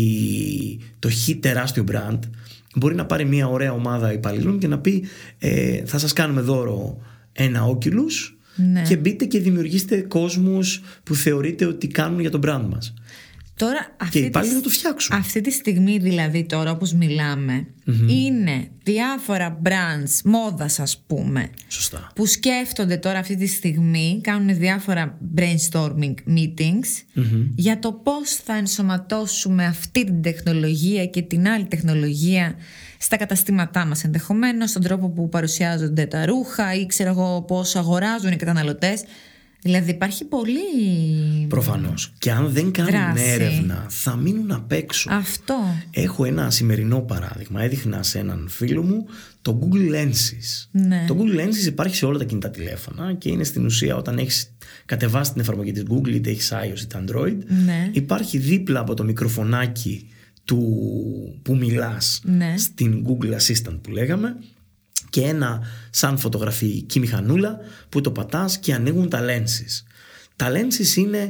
το χ τεράστιο brand μπορεί να πάρει μια ωραία ομάδα υπαλλήλων και να πει ε, θα σας κάνουμε δώρο ένα Oculus, ναι, και μπείτε και δημιουργήστε κόσμους που θεωρείτε ότι κάνουν για τον brand μας. Τώρα, και οι υπάλληλοι να το φτιάξουν. Αυτή τη στιγμή δηλαδή τώρα όπως μιλάμε, mm-hmm. είναι διάφορα brands μόδας, ας πούμε. Σωστά. Που σκέφτονται τώρα αυτή τη στιγμή, κάνουν διάφορα brainstorming meetings mm-hmm. για το πώς θα ενσωματώσουμε αυτή την τεχνολογία και την άλλη τεχνολογία στα καταστήματά μας, ενδεχομένως στον τρόπο που παρουσιάζονται τα ρούχα ή ξέρω εγώ πώς αγοράζουν οι καταναλωτές. Δηλαδή υπάρχει πολύ. Προφανώς. Και αν δεν κάνουν δράση. έρευνα, θα μείνουν απ' έξω. Αυτό. Έχω ένα σημερινό παράδειγμα. Έδειχνα σε έναν φίλο μου το Google Lenses. Ναι. Το Google Lenses υπάρχει σε όλα τα κινητά τηλέφωνα και είναι στην ουσία όταν έχεις κατεβάσει την εφαρμογή της Google, είτε έχεις iOS είτε Android, ναι. υπάρχει δίπλα από το μικροφωνάκι του που μιλάς, ναι. στην Google Assistant που λέγαμε, και ένα σαν φωτογραφική μηχανούλα που το πατάς και ανοίγουν τα lenses. Τα lenses είναι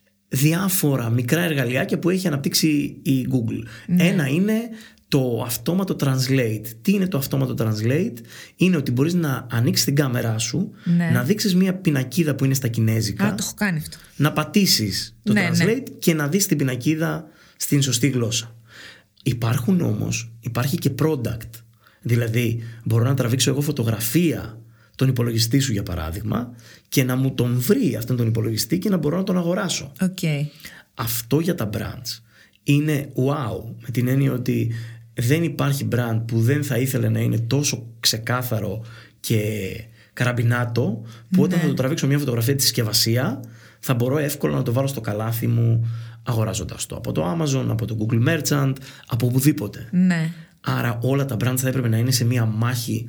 διάφορα μικρά εργαλειάκια που έχει αναπτύξει η Google. Ναι. Ένα είναι το αυτόματο translate. Τι είναι το αυτόματο translate? Είναι ότι μπορείς να ανοίξεις την κάμερά σου, ναι. να δείξεις μια πινακίδα που είναι στα κινέζικα. Α, το έχω κάνει αυτό. Να πατήσεις το ναι, translate ναι. και να δεις την πινακίδα στην σωστή γλώσσα. Υπάρχουν όμως, υπάρχει και product. Δηλαδή μπορώ να τραβήξω εγώ φωτογραφία τον υπολογιστή σου για παράδειγμα και να μου τον βρει αυτόν τον υπολογιστή και να μπορώ να τον αγοράσω. Okay. Αυτό για τα brands είναι wow, με την έννοια ότι δεν υπάρχει brand που δεν θα ήθελε να είναι τόσο ξεκάθαρο και καραμπινάτο που όταν ναι. θα το τραβήξω μια φωτογραφία τη συσκευασία θα μπορώ εύκολα να το βάλω στο καλάθι μου αγοράζοντας το από το Amazon, από το Google Merchant, από οπουδήποτε. Ναι. Άρα όλα τα brands θα έπρεπε να είναι σε μια μάχη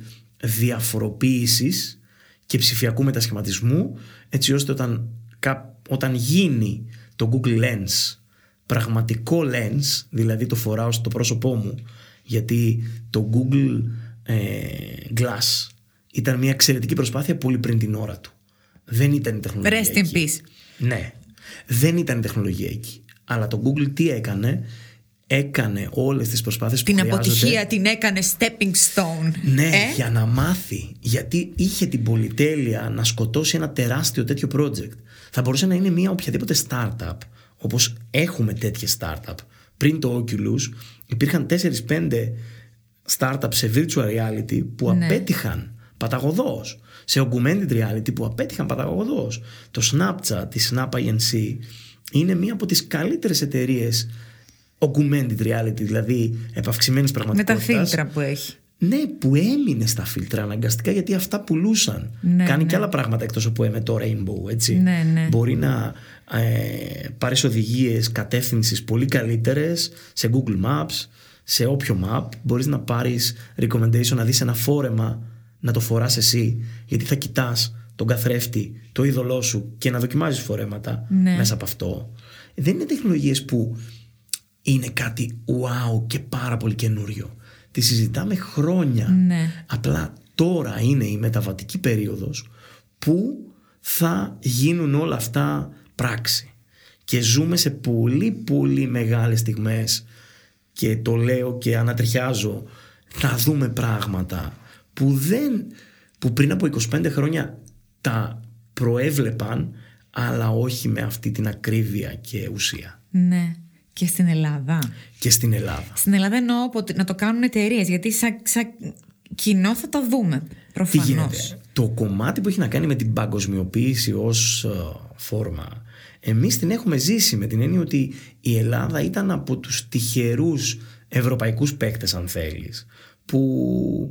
διαφοροποίησης και ψηφιακού μετασχηματισμού, έτσι ώστε όταν, όταν γίνει το Google Lens πραγματικό lens, δηλαδή το φοράω στο πρόσωπό μου, γιατί το Google ε, Glass ήταν μια εξαιρετική προσπάθεια πολύ πριν την ώρα του. Δεν ήταν η τεχνολογία Rest in peace. Ναι, δεν ήταν η τεχνολογία εκεί. Αλλά το Google τι έκανε? Έκανε όλες τις προσπάθειες την που χρειάζονται. Την αποτυχία την έκανε stepping stone. Ναι, ε? για να μάθει. Γιατί είχε την πολυτέλεια να σκοτώσει ένα τεράστιο τέτοιο project. Θα μπορούσε να είναι μια οποιαδήποτε startup, όπως έχουμε τέτοιες startup. Πριν το Oculus υπήρχαν τέσσερα πέντε startups σε virtual reality που ναι. απέτυχαν παταγωδώς. Σε augmented reality που απέτυχαν παταγωδώς. Το Snapchat, η Snap άι εν σι, είναι μία από τις καλύτερες εταιρείες augmented reality, δηλαδή επαυξημένης πραγματικότητας. Με τα φίλτρα που έχει. Ναι, που έμεινε στα φίλτρα αναγκαστικά γιατί αυτά πουλούσαν. Ναι, Κάνει ναι. και άλλα πράγματα εκτός από με το Rainbow, έτσι. Ναι, ναι. Μπορεί να ε, πάρεις οδηγίες κατεύθυνσης πολύ καλύτερες σε Google Maps, σε όποιο map. Μπορείς να πάρεις recommendation, να δεις ένα φόρεμα, να το φοράς εσύ, γιατί θα κοιτάς τον καθρέφτη, το είδωλό σου και να δοκιμάζεις φορέματα ναι. μέσα από αυτό. Δεν είναι τεχνολογίες που είναι κάτι wow και πάρα πολύ καινούριο. Τη συζητάμε χρόνια. Ναι. Απλά τώρα είναι η μεταβατική περίοδος που θα γίνουν όλα αυτά πράξη. Και ζούμε σε πολύ πολύ μεγάλες στιγμές και το λέω και ανατριχιάζω, θα δούμε πράγματα που, δεν, που πριν από είκοσι πέντε χρόνια τα προέβλεπαν, αλλά όχι με αυτή την ακρίβεια και ουσία. Ναι. Και στην Ελλάδα. Και στην Ελλάδα. Στην Ελλάδα εννοώ να το κάνουν εταιρείες, γιατί σαν σα κοινό θα το δούμε προφανώς. Τι γίνεται? Το κομμάτι που έχει να κάνει με την παγκοσμιοποίηση ως uh, φόρμα, εμείς την έχουμε ζήσει με την έννοια ότι η Ελλάδα ήταν από τους τυχερούς ευρωπαϊκούς παίκτες, αν θέλεις, που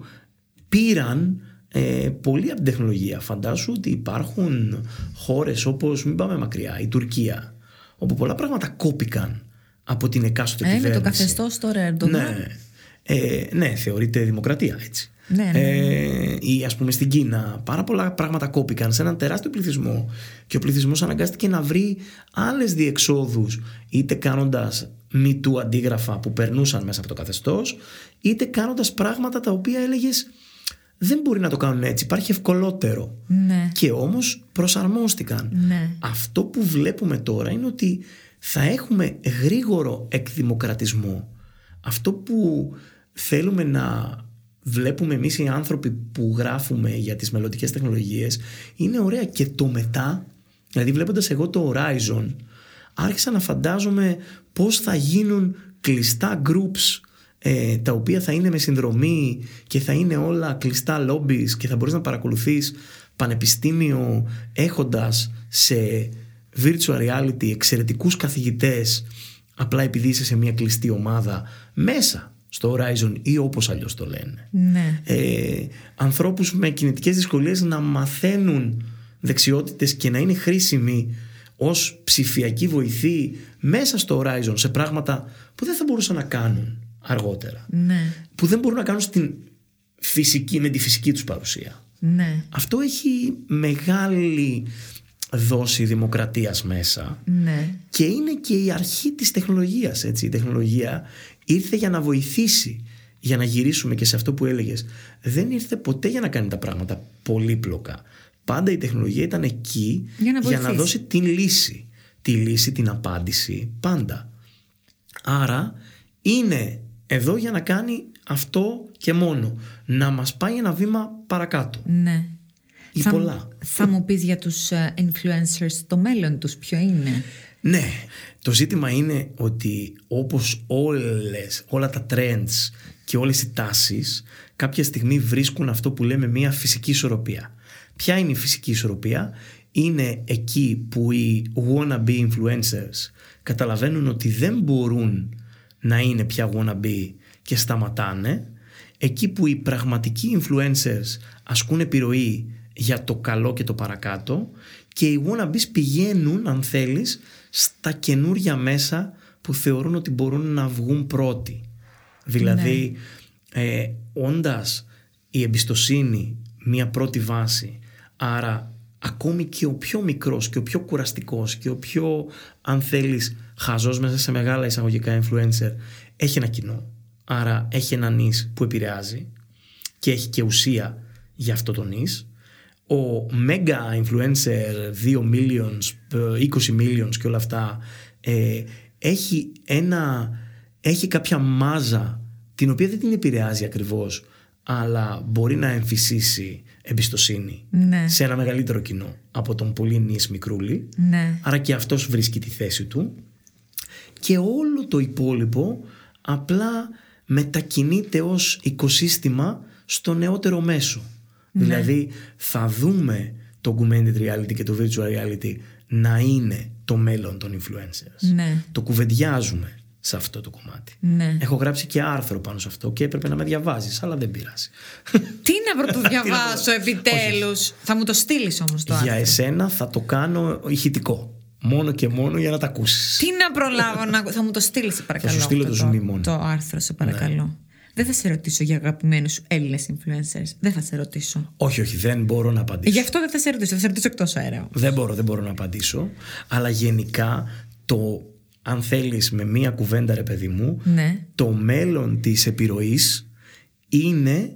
πήραν ε, πολύ από την τεχνολογία. Φαντάσου ότι υπάρχουν χώρες όπως, μην πάμε μακριά, η Τουρκία, όπου πολλά πράγματα κόπηκαν από την εκάστοτε ε, κυβέρνηση. Με το καθεστώς τώρα Ερντογάν. Ναι, ε, ναι, θεωρείται δημοκρατία έτσι. Ναι, ναι. Ε, ή ας πούμε στην Κίνα πάρα πολλά πράγματα κόπηκαν σε έναν τεράστιο πληθυσμό και ο πληθυσμός αναγκάστηκε να βρει άλλες διεξόδους, είτε κάνοντας Me Too αντίγραφα που περνούσαν μέσα από το καθεστώς, είτε κάνοντας πράγματα τα οποία έλεγες δεν μπορεί να το κάνουν έτσι, υπάρχει ευκολότερο. Ναι. Και όμως προσαρμόστηκαν. Ναι. Αυτό που βλέπουμε τώρα είναι ότι θα έχουμε γρήγορο εκδημοκρατισμό. Αυτό που θέλουμε να βλέπουμε εμείς οι άνθρωποι που γράφουμε για τις μελλοντικές τεχνολογίες είναι ωραία, και το μετά, δηλαδή βλέποντας εγώ το Horizon, άρχισα να φαντάζομαι πώς θα γίνουν κλειστά groups, ε, τα οποία θα είναι με συνδρομή και θα είναι όλα κλειστά lobbies και θα μπορείς να παρακολουθείς πανεπιστήμιο έχοντας σε virtual reality εξαιρετικούς καθηγητές απλά επειδή είσαι σε μια κλειστή ομάδα μέσα στο Horizon ή όπως αλλιώς το λένε. Ναι. Ε, ανθρώπους με κινητικές δυσκολίες να μαθαίνουν δεξιότητες και να είναι χρήσιμοι ως ψηφιακή βοηθή μέσα στο Horizon σε πράγματα που δεν θα μπορούσαν να κάνουν αργότερα. Ναι. Που δεν μπορούν να κάνουν στην φυσική, με τη φυσική τους παρουσία. Ναι. Αυτό έχει μεγάλη δόση δημοκρατίας μέσα. Ναι. Και είναι και η αρχή της τεχνολογίας, έτσι. Η τεχνολογία ήρθε για να βοηθήσει, για να γυρίσουμε και σε αυτό που έλεγες. Δεν ήρθε ποτέ για να κάνει τα πράγματα πολύπλοκα. Πάντα η τεχνολογία ήταν εκεί για να, για να δώσει την λύση. Τη λύση, την απάντηση, πάντα. Άρα είναι εδώ για να κάνει αυτό και μόνο. Να μας πάει ένα βήμα παρακάτω. Ναι. Ή θα, πολλά. Θα μου πεις για τους influencers το μέλλον τους ποιο είναι? Ναι. Το ζήτημα είναι ότι όπως όλες, όλα τα trends και όλες οι τάσεις κάποια στιγμή βρίσκουν αυτό που λέμε μια φυσική ισορροπία. Ποια είναι η φυσική ισορροπία? Είναι εκεί που οι wannabe influencers καταλαβαίνουν ότι δεν μπορούν να είναι πια wannabe και σταματάνε. Εκεί που οι πραγματικοί influencers ασκούν επιρροή για το καλό και το παρακάτω, και οι wannabes πηγαίνουν, αν θέλεις, στα καινούρια μέσα που θεωρούν ότι μπορούν να βγουν πρώτοι. Δηλαδή, ναι. ε, όντας η εμπιστοσύνη μια πρώτη βάση, άρα ακόμη και ο πιο μικρός και ο πιο κουραστικός και ο πιο, αν θέλεις, χαζός μέσα σε μεγάλα εισαγωγικά influencer έχει ένα κοινό. Άρα έχει ένα νης που επηρεάζει και έχει και ουσία για αυτό το νης. Ο mega influencer δύο millions, είκοσι millions και όλα αυτά ε, έχει, ένα, έχει κάποια μάζα την οποία δεν την επηρεάζει ακριβώς, αλλά μπορεί να εμφυσίσει εμπιστοσύνη, ναι, σε ένα μεγαλύτερο κοινό από τον πολύ νης μικρούλι. Ναι. Άρα και αυτός βρίσκει τη θέση του και όλο το υπόλοιπο απλά μετακινείται ως οικοσύστημα στο νεότερο μέσο. Ναι. Δηλαδή θα δούμε το augmented reality και το virtual reality να είναι το μέλλον των influencers. Ναι. Το κουβεντιάζουμε σε αυτό το κομμάτι. Ναι. Έχω γράψει και άρθρο πάνω σε αυτό και έπρεπε να με διαβάζεις, αλλά δεν πειράζει. Τι να πρωτοδιαβάσω επιτέλους. Θα μου το στείλεις όμως το άρθρο. Για εσένα θα το κάνω ηχητικό. Μόνο και μόνο για να τα ακούσεις. Τι να προλάβω να... Θα μου το στείλεις, σε παρακαλώ. Θα σου στείλω το, το zoom μόνο. Το άρθρο, σε παρακαλώ. Ναι. Δεν θα σε ρωτήσω για αγαπημένους σου Έλληνες influencers. Δεν θα σε ρωτήσω. Όχι, όχι, δεν μπορώ να απαντήσω. Γι' αυτό δεν θα σε ρωτήσω. Θα σε ρωτήσω εκτός αέρα. Δεν μπορώ, δεν μπορώ να απαντήσω. Αλλά γενικά, το, αν θέλεις με μία κουβέντα, ρε παιδί μου, ναι, το μέλλον της επιρροής είναι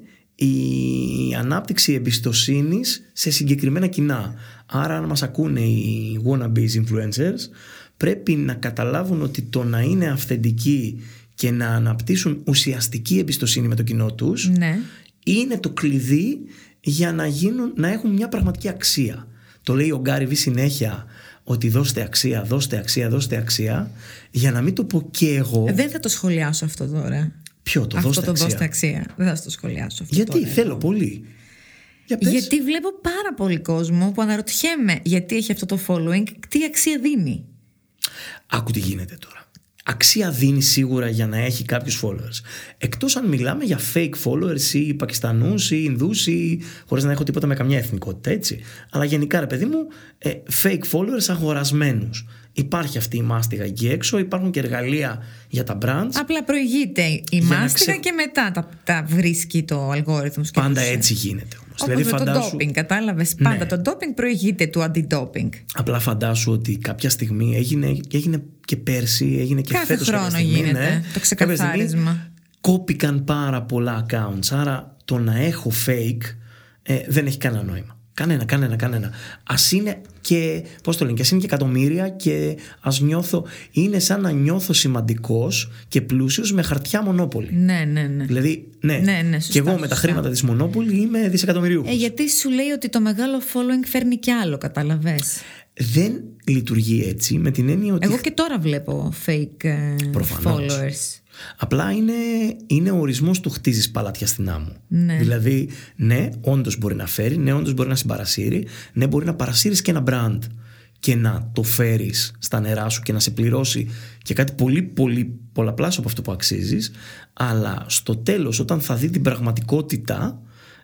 η ανάπτυξη εμπιστοσύνης σε συγκεκριμένα κοινά. Άρα, αν μας ακούνε οι wannabes influencers, πρέπει να καταλάβουν ότι το να είναι αυθεντικοί και να αναπτύσσουν ουσιαστική εμπιστοσύνη με το κοινό τους, ναι, είναι το κλειδί για να, γίνουν, να έχουν μια πραγματική αξία. Το λέει ο Γκάρι Βι συνέχεια, ότι δώστε αξία, δώστε αξία, δώστε αξία. Για να μην το πω και εγώ. Δεν θα το σχολιάσω αυτό τώρα. Ποιο, το αυτό δώστε το αξία? δώστε αξία. Δεν θα το σχολιάσω αυτό. Γιατί, τώρα, θέλω εγώ. πολύ. Για γιατί βλέπω πάρα πολύ κόσμο που αναρωτιέμαι γιατί έχει αυτό το following, τι αξία δίνει. Άκου τι γίνεται τώρα. Αξία δίνει σίγουρα για να έχει κάποιους followers. Εκτός αν μιλάμε για fake followers ή Πακιστανούς ή Ινδούς ή χωρίς να έχω τίποτα με καμιά εθνικότητα, έτσι. Αλλά γενικά, ρε παιδί μου, ε, fake followers αγορασμένους. Υπάρχει αυτή η μάστιγα εκεί έξω, υπάρχουν και εργαλεία για τα brands. Απλά προηγείται η μάστιγα ξε... και μετά τα, τα βρίσκει το αλγόριθμο. Πάντα έτσι γίνεται όμως. Όπως δηλαδή, φαντάσου... το doping, κατάλαβες. Ναι. Πάντα το doping προηγείται του αντι-doping. Απλά φαντάσου ότι κάποια στιγμή έγινε, έγινε και πέρσι, έγινε και κάθε φέτος. Κάθε χρόνο στιγμή, γίνεται ναι, το ξεκαθάρισμα. Κόπηκαν πάρα πολλά accounts. Άρα το να έχω fake ε, δεν έχει κανένα νόημα. Κανένα, κανένα, κανένα. Ας είναι και, πώς το λένε, και ας είναι και εκατομμύρια και ας νιώθω. Είναι σαν να νιώθω σημαντικός και πλούσιος με χαρτιά Μονόπολη. Ναι, ναι, ναι. Δηλαδή, ναι, ναι, ναι σωστά, και εγώ με σωστά. τα χρήματα της Μονόπολη είμαι δισεκατομμυριούχος. Ε, γιατί σου λέει ότι το μεγάλο following φέρνει κι άλλο, καταλαβες. Δεν λειτουργεί έτσι, με την έννοια ότι. Εγώ και τώρα βλέπω fake followers. Απλά είναι, είναι ο ορισμός του χτίζεις παλάτια στην άμμο. Ναι. Δηλαδή, ναι, όντως μπορεί να φέρει, ναι, όντως μπορεί να συμπαρασύρει, ναι, μπορεί να παρασύρεις και ένα brand και να το φέρεις στα νερά σου και να σε πληρώσει και κάτι πολύ πολύ πολλαπλάσιο από αυτό που αξίζεις, αλλά στο τέλος, όταν θα δει την πραγματικότητα,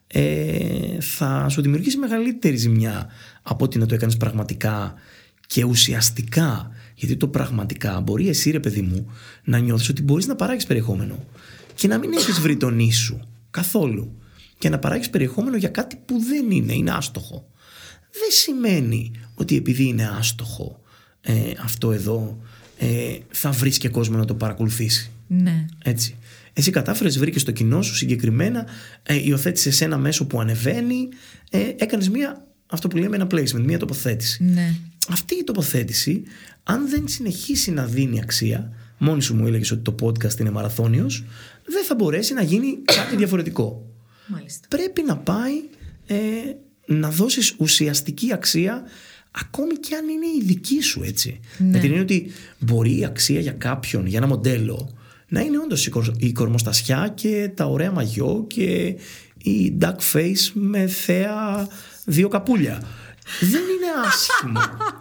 ε, θα σου δημιουργήσει μεγαλύτερη ζημιά από ότι να το έκανες πραγματικά και ουσιαστικά. Γιατί το πραγματικά μπορεί εσύ, ρε παιδί μου, να νιώθεις ότι μπορείς να παράγεις περιεχόμενο και να μην έχεις βρει τον ίσου καθόλου και να παράγεις περιεχόμενο για κάτι που δεν είναι, είναι άστοχο. Δεν σημαίνει ότι επειδή είναι άστοχο ε, αυτό εδώ ε, θα βρεις και κόσμο να το παρακολουθήσει. Ναι. Έτσι. Εσύ κατάφερες, βρήκες το κοινό σου συγκεκριμένα, ε, υιοθέτησες ένα μέσο που ανεβαίνει, ε, έκανες μία, αυτό που λέμε ένα placement, μία τοποθέτηση. Ναι. Αυτή η τοποθέτηση, αν δεν συνεχίσει να δίνει αξία, μόνη σου μου έλεγες ότι το podcast είναι μαραθώνιος, δεν θα μπορέσει να γίνει κάτι διαφορετικό. Μάλιστα. Πρέπει να πάει ε, να δώσεις ουσιαστική αξία, ακόμη και αν είναι η δική σου, έτσι. Ναι. Με την έννοια ότι μπορεί η αξία για κάποιον, για ένα μοντέλο, να είναι όντως η κορμοστασιά και τα ωραία μαγιό και η duck face με θέα δύο καπούλια. Δεν είναι άσχημο.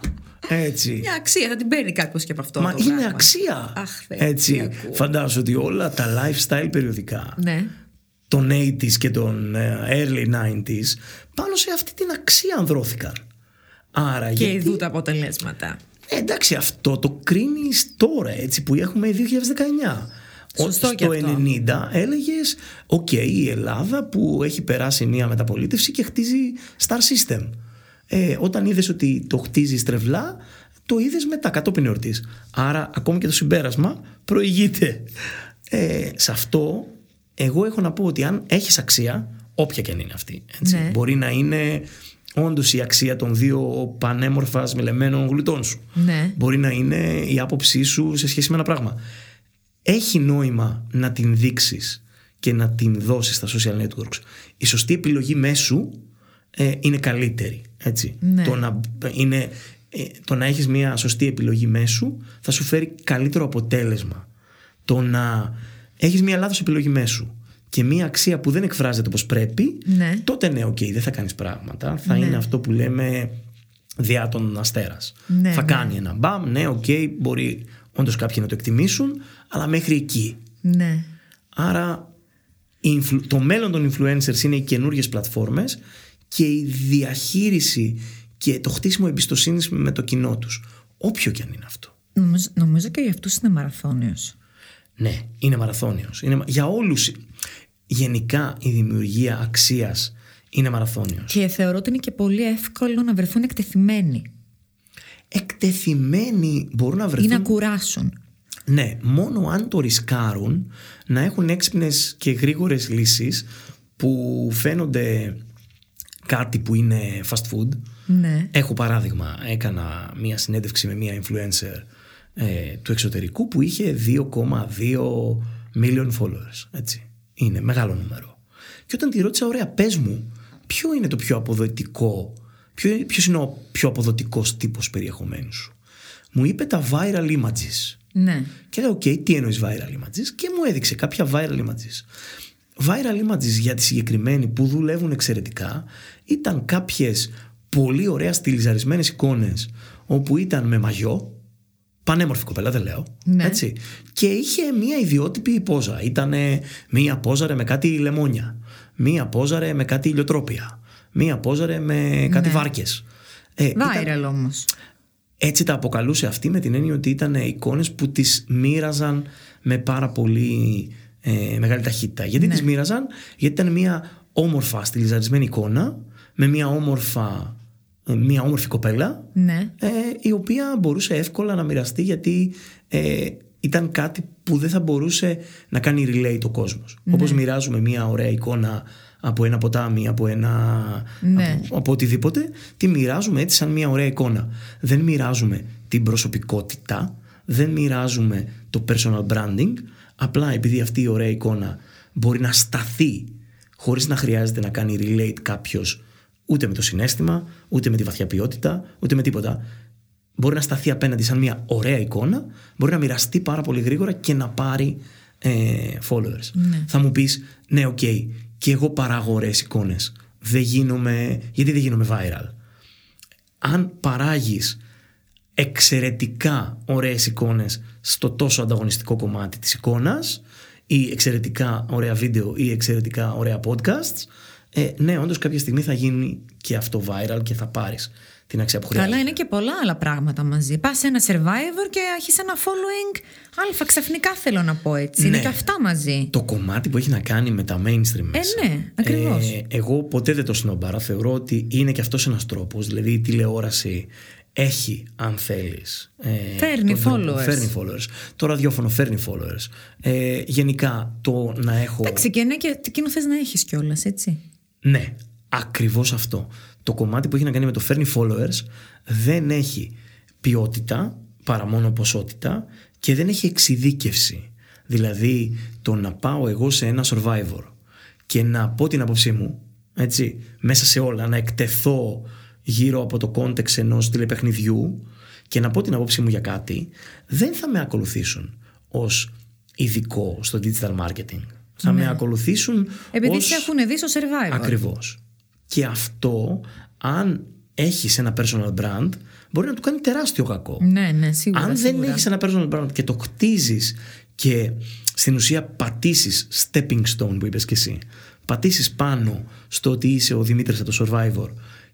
Έτσι. Μια αξία, θα την παίρνει κάποιος και από αυτό. Μα το είναι πράγμα. αξία. Αχ, έτσι. Φαντάζομαι ότι όλα τα lifestyle περιοδικά, ναι, των ογδόντα και των early ενενήντα πάνω σε αυτή την αξία ανδρώθηκαν. Άρα, και γιατί... ειδού τα αποτελέσματα. Ε, εντάξει, αυτό το κρίνεις τώρα, έτσι, που έχουμε δύο χιλιάδες δεκαεννιά. Σωστό. Στο ενενήντα έλεγες οκ, okay, η Ελλάδα που έχει περάσει μια μεταπολίτευση και χτίζει star system. Ε, όταν είδες ότι το χτίζει στρεβλά, το είδες μετά κατόπιν εορτής. Άρα ακόμη και το συμπέρασμα προηγείται. Ε, σε αυτό εγώ έχω να πω ότι αν έχεις αξία, όποια και αν είναι αυτή, έτσι, ναι, μπορεί να είναι όντως η αξία των δύο πανέμορφα σμελεμένων γλουτών σου, ναι, μπορεί να είναι η άποψή σου σε σχέση με ένα πράγμα. Έχει νόημα να την δείξεις και να την δώσεις στα social networks. Η σωστή επιλογή μέσου ε, είναι καλύτερη, έτσι. Ναι. Το να, είναι, ε, το να έχεις μια σωστή επιλογή μέσου θα σου φέρει καλύτερο αποτέλεσμα. Το να έχεις μια λάθος επιλογή μέσου και μια αξία που δεν εκφράζεται όπως πρέπει, ναι, τότε ναι, οκ, okay, δεν θα κάνεις πράγματα. Θα ναι. είναι αυτό που λέμε διάτων αστέρας. Ναι, θα ναι. κάνει ένα μπαμ, ναι, οκ, okay, μπορεί όντως κάποιοι να το εκτιμήσουν, αλλά μέχρι εκεί. Ναι. Άρα το μέλλον των influencers είναι οι καινούργιες πλατφόρμες και η διαχείριση και το χτίσιμο εμπιστοσύνης με το κοινό τους. Όποιο και αν είναι αυτό. Νομίζω, νομίζω και για αυτούς είναι μαραθώνιος. Ναι, είναι μαραθώνιος. Είναι, για όλους γενικά η δημιουργία αξίας είναι μαραθώνιος. Και θεωρώ ότι είναι και πολύ εύκολο να βρεθούν εκτεθειμένοι. Εκτεθειμένοι μπορούν να βρεθούν. Ή να κουράσουν. Ναι, μόνο αν το ρισκάρουν να έχουν έξυπνες και γρήγορες λύσεις που φαίνονται κάτι που είναι fast food. Ναι. Έχω παράδειγμα, έκανα μία συνέντευξη με μία influencer ε, του εξωτερικού που είχε δύο κόμμα δύο million followers, έτσι. Είναι μεγάλο νούμερο. Και όταν τη ρώτησα, ωραία, πες μου, ποιο είναι το πιο αποδοτικό, ποιο, ποιος είναι ο πιο αποδοτικός τύπος περιεχομένου σου? Μου είπε τα viral images. Ναι. Και λέω, ok, τι εννοείς viral images? Και μου έδειξε κάποια viral images. Viral images για τη συγκεκριμένη που δουλεύουν εξαιρετικά ήταν κάποιες πολύ ωραία στιλιζαρισμένες εικόνες όπου ήταν με μαγιό, πανέμορφη κοπέλα, δεν λέω, ναι, έτσι, και είχε μία ιδιότυπη πόζα. Ήτανε μία πόζαρε με κάτι λεμόνια, μία πόζαρε με κάτι ηλιοτρόπια, μία πόζαρε με κάτι, ναι, βάρκες. Ε, viral ήταν... όμως. Έτσι τα αποκαλούσε αυτή, με την έννοια ότι ήταν εικόνες που τις μοίραζαν με πάρα πολύ ε, μεγάλη ταχύτητα. Γιατί, ναι, τις μοίραζαν? Γιατί ήταν μια όμορφα στιλιζαρισμένη εικόνα με μια, όμορφα, μια όμορφη κοπέλα, ναι, ε, η οποία μπορούσε εύκολα να μοιραστεί, γιατί ε, ήταν κάτι που δεν θα μπορούσε να κάνει relate ο κόσμος. Ναι. Όπως μοιράζουμε μια ωραία εικόνα από ένα ποτάμι, από ένα. Ναι. Από, από οτιδήποτε, τη μοιράζουμε έτσι σαν μια ωραία εικόνα. Δεν μοιράζουμε την προσωπικότητα, δεν μοιράζουμε το personal branding, απλά επειδή αυτή η ωραία εικόνα μπορεί να σταθεί χωρίς να χρειάζεται να κάνει relate κάποιος ούτε με το συναίσθημα, ούτε με τη βαθιά ποιότητα, ούτε με τίποτα. Μπορεί να σταθεί απέναντι σαν μια ωραία εικόνα, μπορεί να μοιραστεί πάρα πολύ γρήγορα και να πάρει ε, followers. Ναι. Θα μου πεις, ναι, οκ, okay, και εγώ παράγω ωραίες εικόνες. Δεν γίνομαι, γιατί δεν γίνομαι viral. Αν παράγεις εξαιρετικά ωραίες εικόνες στο τόσο ανταγωνιστικό κομμάτι της εικόνας, ή εξαιρετικά ωραία βίντεο ή εξαιρετικά ωραία podcasts, ε, ναι, όντως κάποια στιγμή θα γίνει και αυτό viral και θα πάρεις την αξία που χρειάζεται. Αλλά είναι και πολλά άλλα πράγματα μαζί. Πας σε ένα Survivor και έχεις ένα following αλφα ξαφνικά, θέλω να πω έτσι. Ναι. Είναι και αυτά μαζί. Το κομμάτι που έχει να κάνει με τα mainstream μέσα. Ε, ναι, ακριβώς. Ε, εγώ ποτέ δεν το σνομπάρα. Θεωρώ ότι είναι και αυτός ένας τρόπος. Δηλαδή η τηλεόραση έχει, αν θέλεις, ε, φέρνει followers. Φέρνει followers. Το ραδιόφωνο φέρνει followers. Ε, γενικά το να έχω. Εντάξει, και ναι, και εκείνο θες να έχεις κιόλας, έτσι. Ναι, ακριβώς αυτό. Το κομμάτι που έχει να κάνει με το φέρνει followers δεν έχει ποιότητα παρά μόνο ποσότητα και δεν έχει εξειδίκευση. Δηλαδή το να πάω εγώ σε ένα Survivor και να πω την άποψή μου, έτσι, μέσα σε όλα, να εκτεθώ γύρω από το context ενός τηλεπαιχνιδιού και να πω την άποψή μου για κάτι, δεν θα με ακολουθήσουν ως ειδικό στο digital marketing. Θα ναι. με ακολουθήσουν επειδή ως... σε έχουν δει στο Survivor. Ακριβώς. Και αυτό, αν έχεις ένα personal brand, μπορεί να του κάνει τεράστιο κακό. Ναι, ναι, σίγουρα. Αν σίγουρα. δεν έχεις ένα personal brand και το κτίζεις και στην ουσία πατήσεις stepping stone που είπες και εσύ, πατήσεις πάνω στο ότι είσαι ο Δημήτρης από το Survivor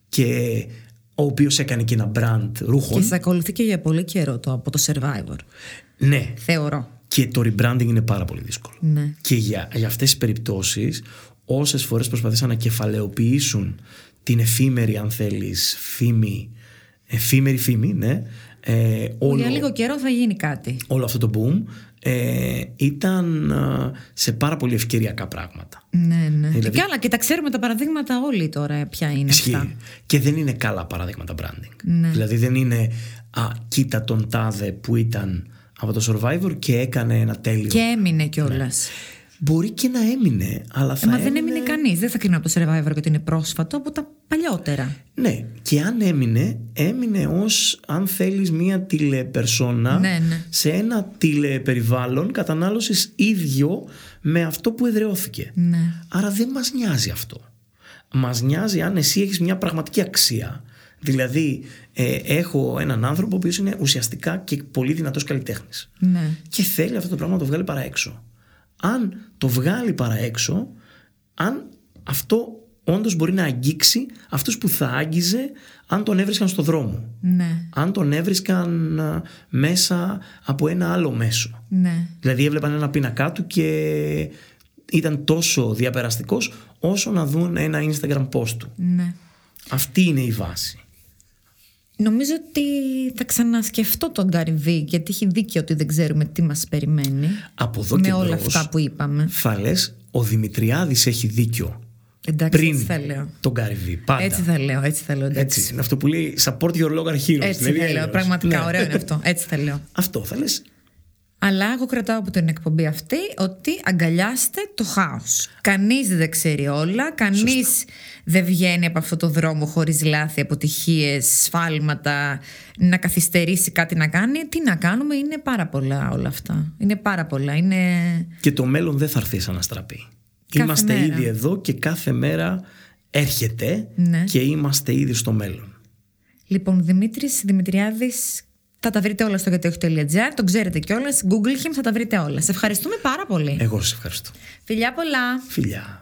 και ο οποίος έκανε και ένα brand ρούχων. Και θα ακολουθεί και για πολύ καιρό το από το Survivor. Ναι. Θεωρώ. Και το rebranding είναι πάρα πολύ δύσκολο. Ναι. Και για, για αυτές τις περιπτώσεις, όσες φορές προσπαθήσαν να κεφαλαιοποιήσουν την εφήμερη, αν θέλεις, φήμη, εφήμερη φήμη, ναι. Ε, όλο, για λίγο καιρό θα γίνει κάτι. Όλο αυτό το boom ε, ήταν ε, σε πάρα πολύ ευκαιριακά πράγματα. Ναι, ναι. Δηλαδή, και άλλα, και τα ξέρουμε τα παραδείγματα όλοι τώρα ποια είναι ισχύει. Αυτά. Και δεν είναι καλά παραδείγματα branding. Ναι. Δηλαδή δεν είναι α, κοίτα τον τάδε που ήταν από το Survivor και έκανε ένα τέλειο. Και έμεινε κιόλας. Ναι. Μπορεί και να έμεινε, αλλά θα ε, Μα έμεινε... δεν έμεινε κανείς. Δεν θα κρίνω από το Survivor και ότι είναι πρόσφατο, από τα παλιότερα. Ναι, και αν έμεινε, έμεινε ως, αν θέλεις, μία τηλεπερσόνα ναι, ναι. σε ένα τηλεπεριβάλλον κατανάλωσης ίδιο με αυτό που εδραιώθηκε. Ναι. Άρα δεν μας νοιάζει αυτό. Μας νοιάζει αν εσύ έχεις μια πραγματική αξία. Δηλαδή, ε, έχω έναν άνθρωπο ο οποίος είναι ουσιαστικά και πολύ δυνατός καλλιτέχνης. Ναι. Και θέλει αυτό το πράγμα να το βγάλει παρά έξω. Αν το βγάλει παρά έξω, αν αυτό όντως μπορεί να αγγίξει αυτούς που θα άγγιζε αν τον έβρισκαν στο δρόμο. Ναι. Αν τον έβρισκαν α, μέσα από ένα άλλο μέσο. Ναι. Δηλαδή έβλεπαν ένα πίνακά του και ήταν τόσο διαπεραστικός όσο να δουν ένα Instagram post του. Ναι. Αυτή είναι η βάση. Νομίζω ότι θα ξανασκεφτώ τον Γκάρι Βι, γιατί έχει δίκιο ότι δεν ξέρουμε τι μας περιμένει. Από εδώ με και όλα μπρος, αυτά που είπαμε. θα λες, ο Δημητριάδης έχει δίκιο. Εντάξει, πριν έτσι θα λέω. τον Γκάρι Βι. Πάντα. Έτσι θα λέω, έτσι θα λέω. Έτσι, είναι αυτό που λέει support your local heroes. Έτσι δηλαδή, θα λέω. Πραγματικά ναι. Ωραίο είναι αυτό. Έτσι θα λέω. Αυτό θα λες. Αλλά εγώ κρατάω από την εκπομπή αυτή ότι αγκαλιάστε το χάος. Κανείς δεν ξέρει όλα. Κανείς δεν βγαίνει από αυτό το δρόμο χωρίς λάθη, αποτυχίες, σφάλματα, να καθυστερήσει κάτι να κάνει. Τι να κάνουμε, είναι πάρα πολλά όλα αυτά. Είναι πάρα πολλά. Είναι... Και το μέλλον δεν θα έρθει σαν να στραπεί. Κάθε είμαστε μέρα. ήδη εδώ και κάθε μέρα έρχεται ναι. και είμαστε ήδη στο μέλλον. Λοιπόν, Δημήτρης Δημητριάδης, θα τα βρείτε όλα στο γιατί όχι τελεία τζι άρ. Το ξέρετε κιόλας. Google him, θα τα βρείτε όλα. Σε ευχαριστούμε πάρα πολύ. Εγώ σας ευχαριστώ. Φιλιά πολλά. Φιλιά.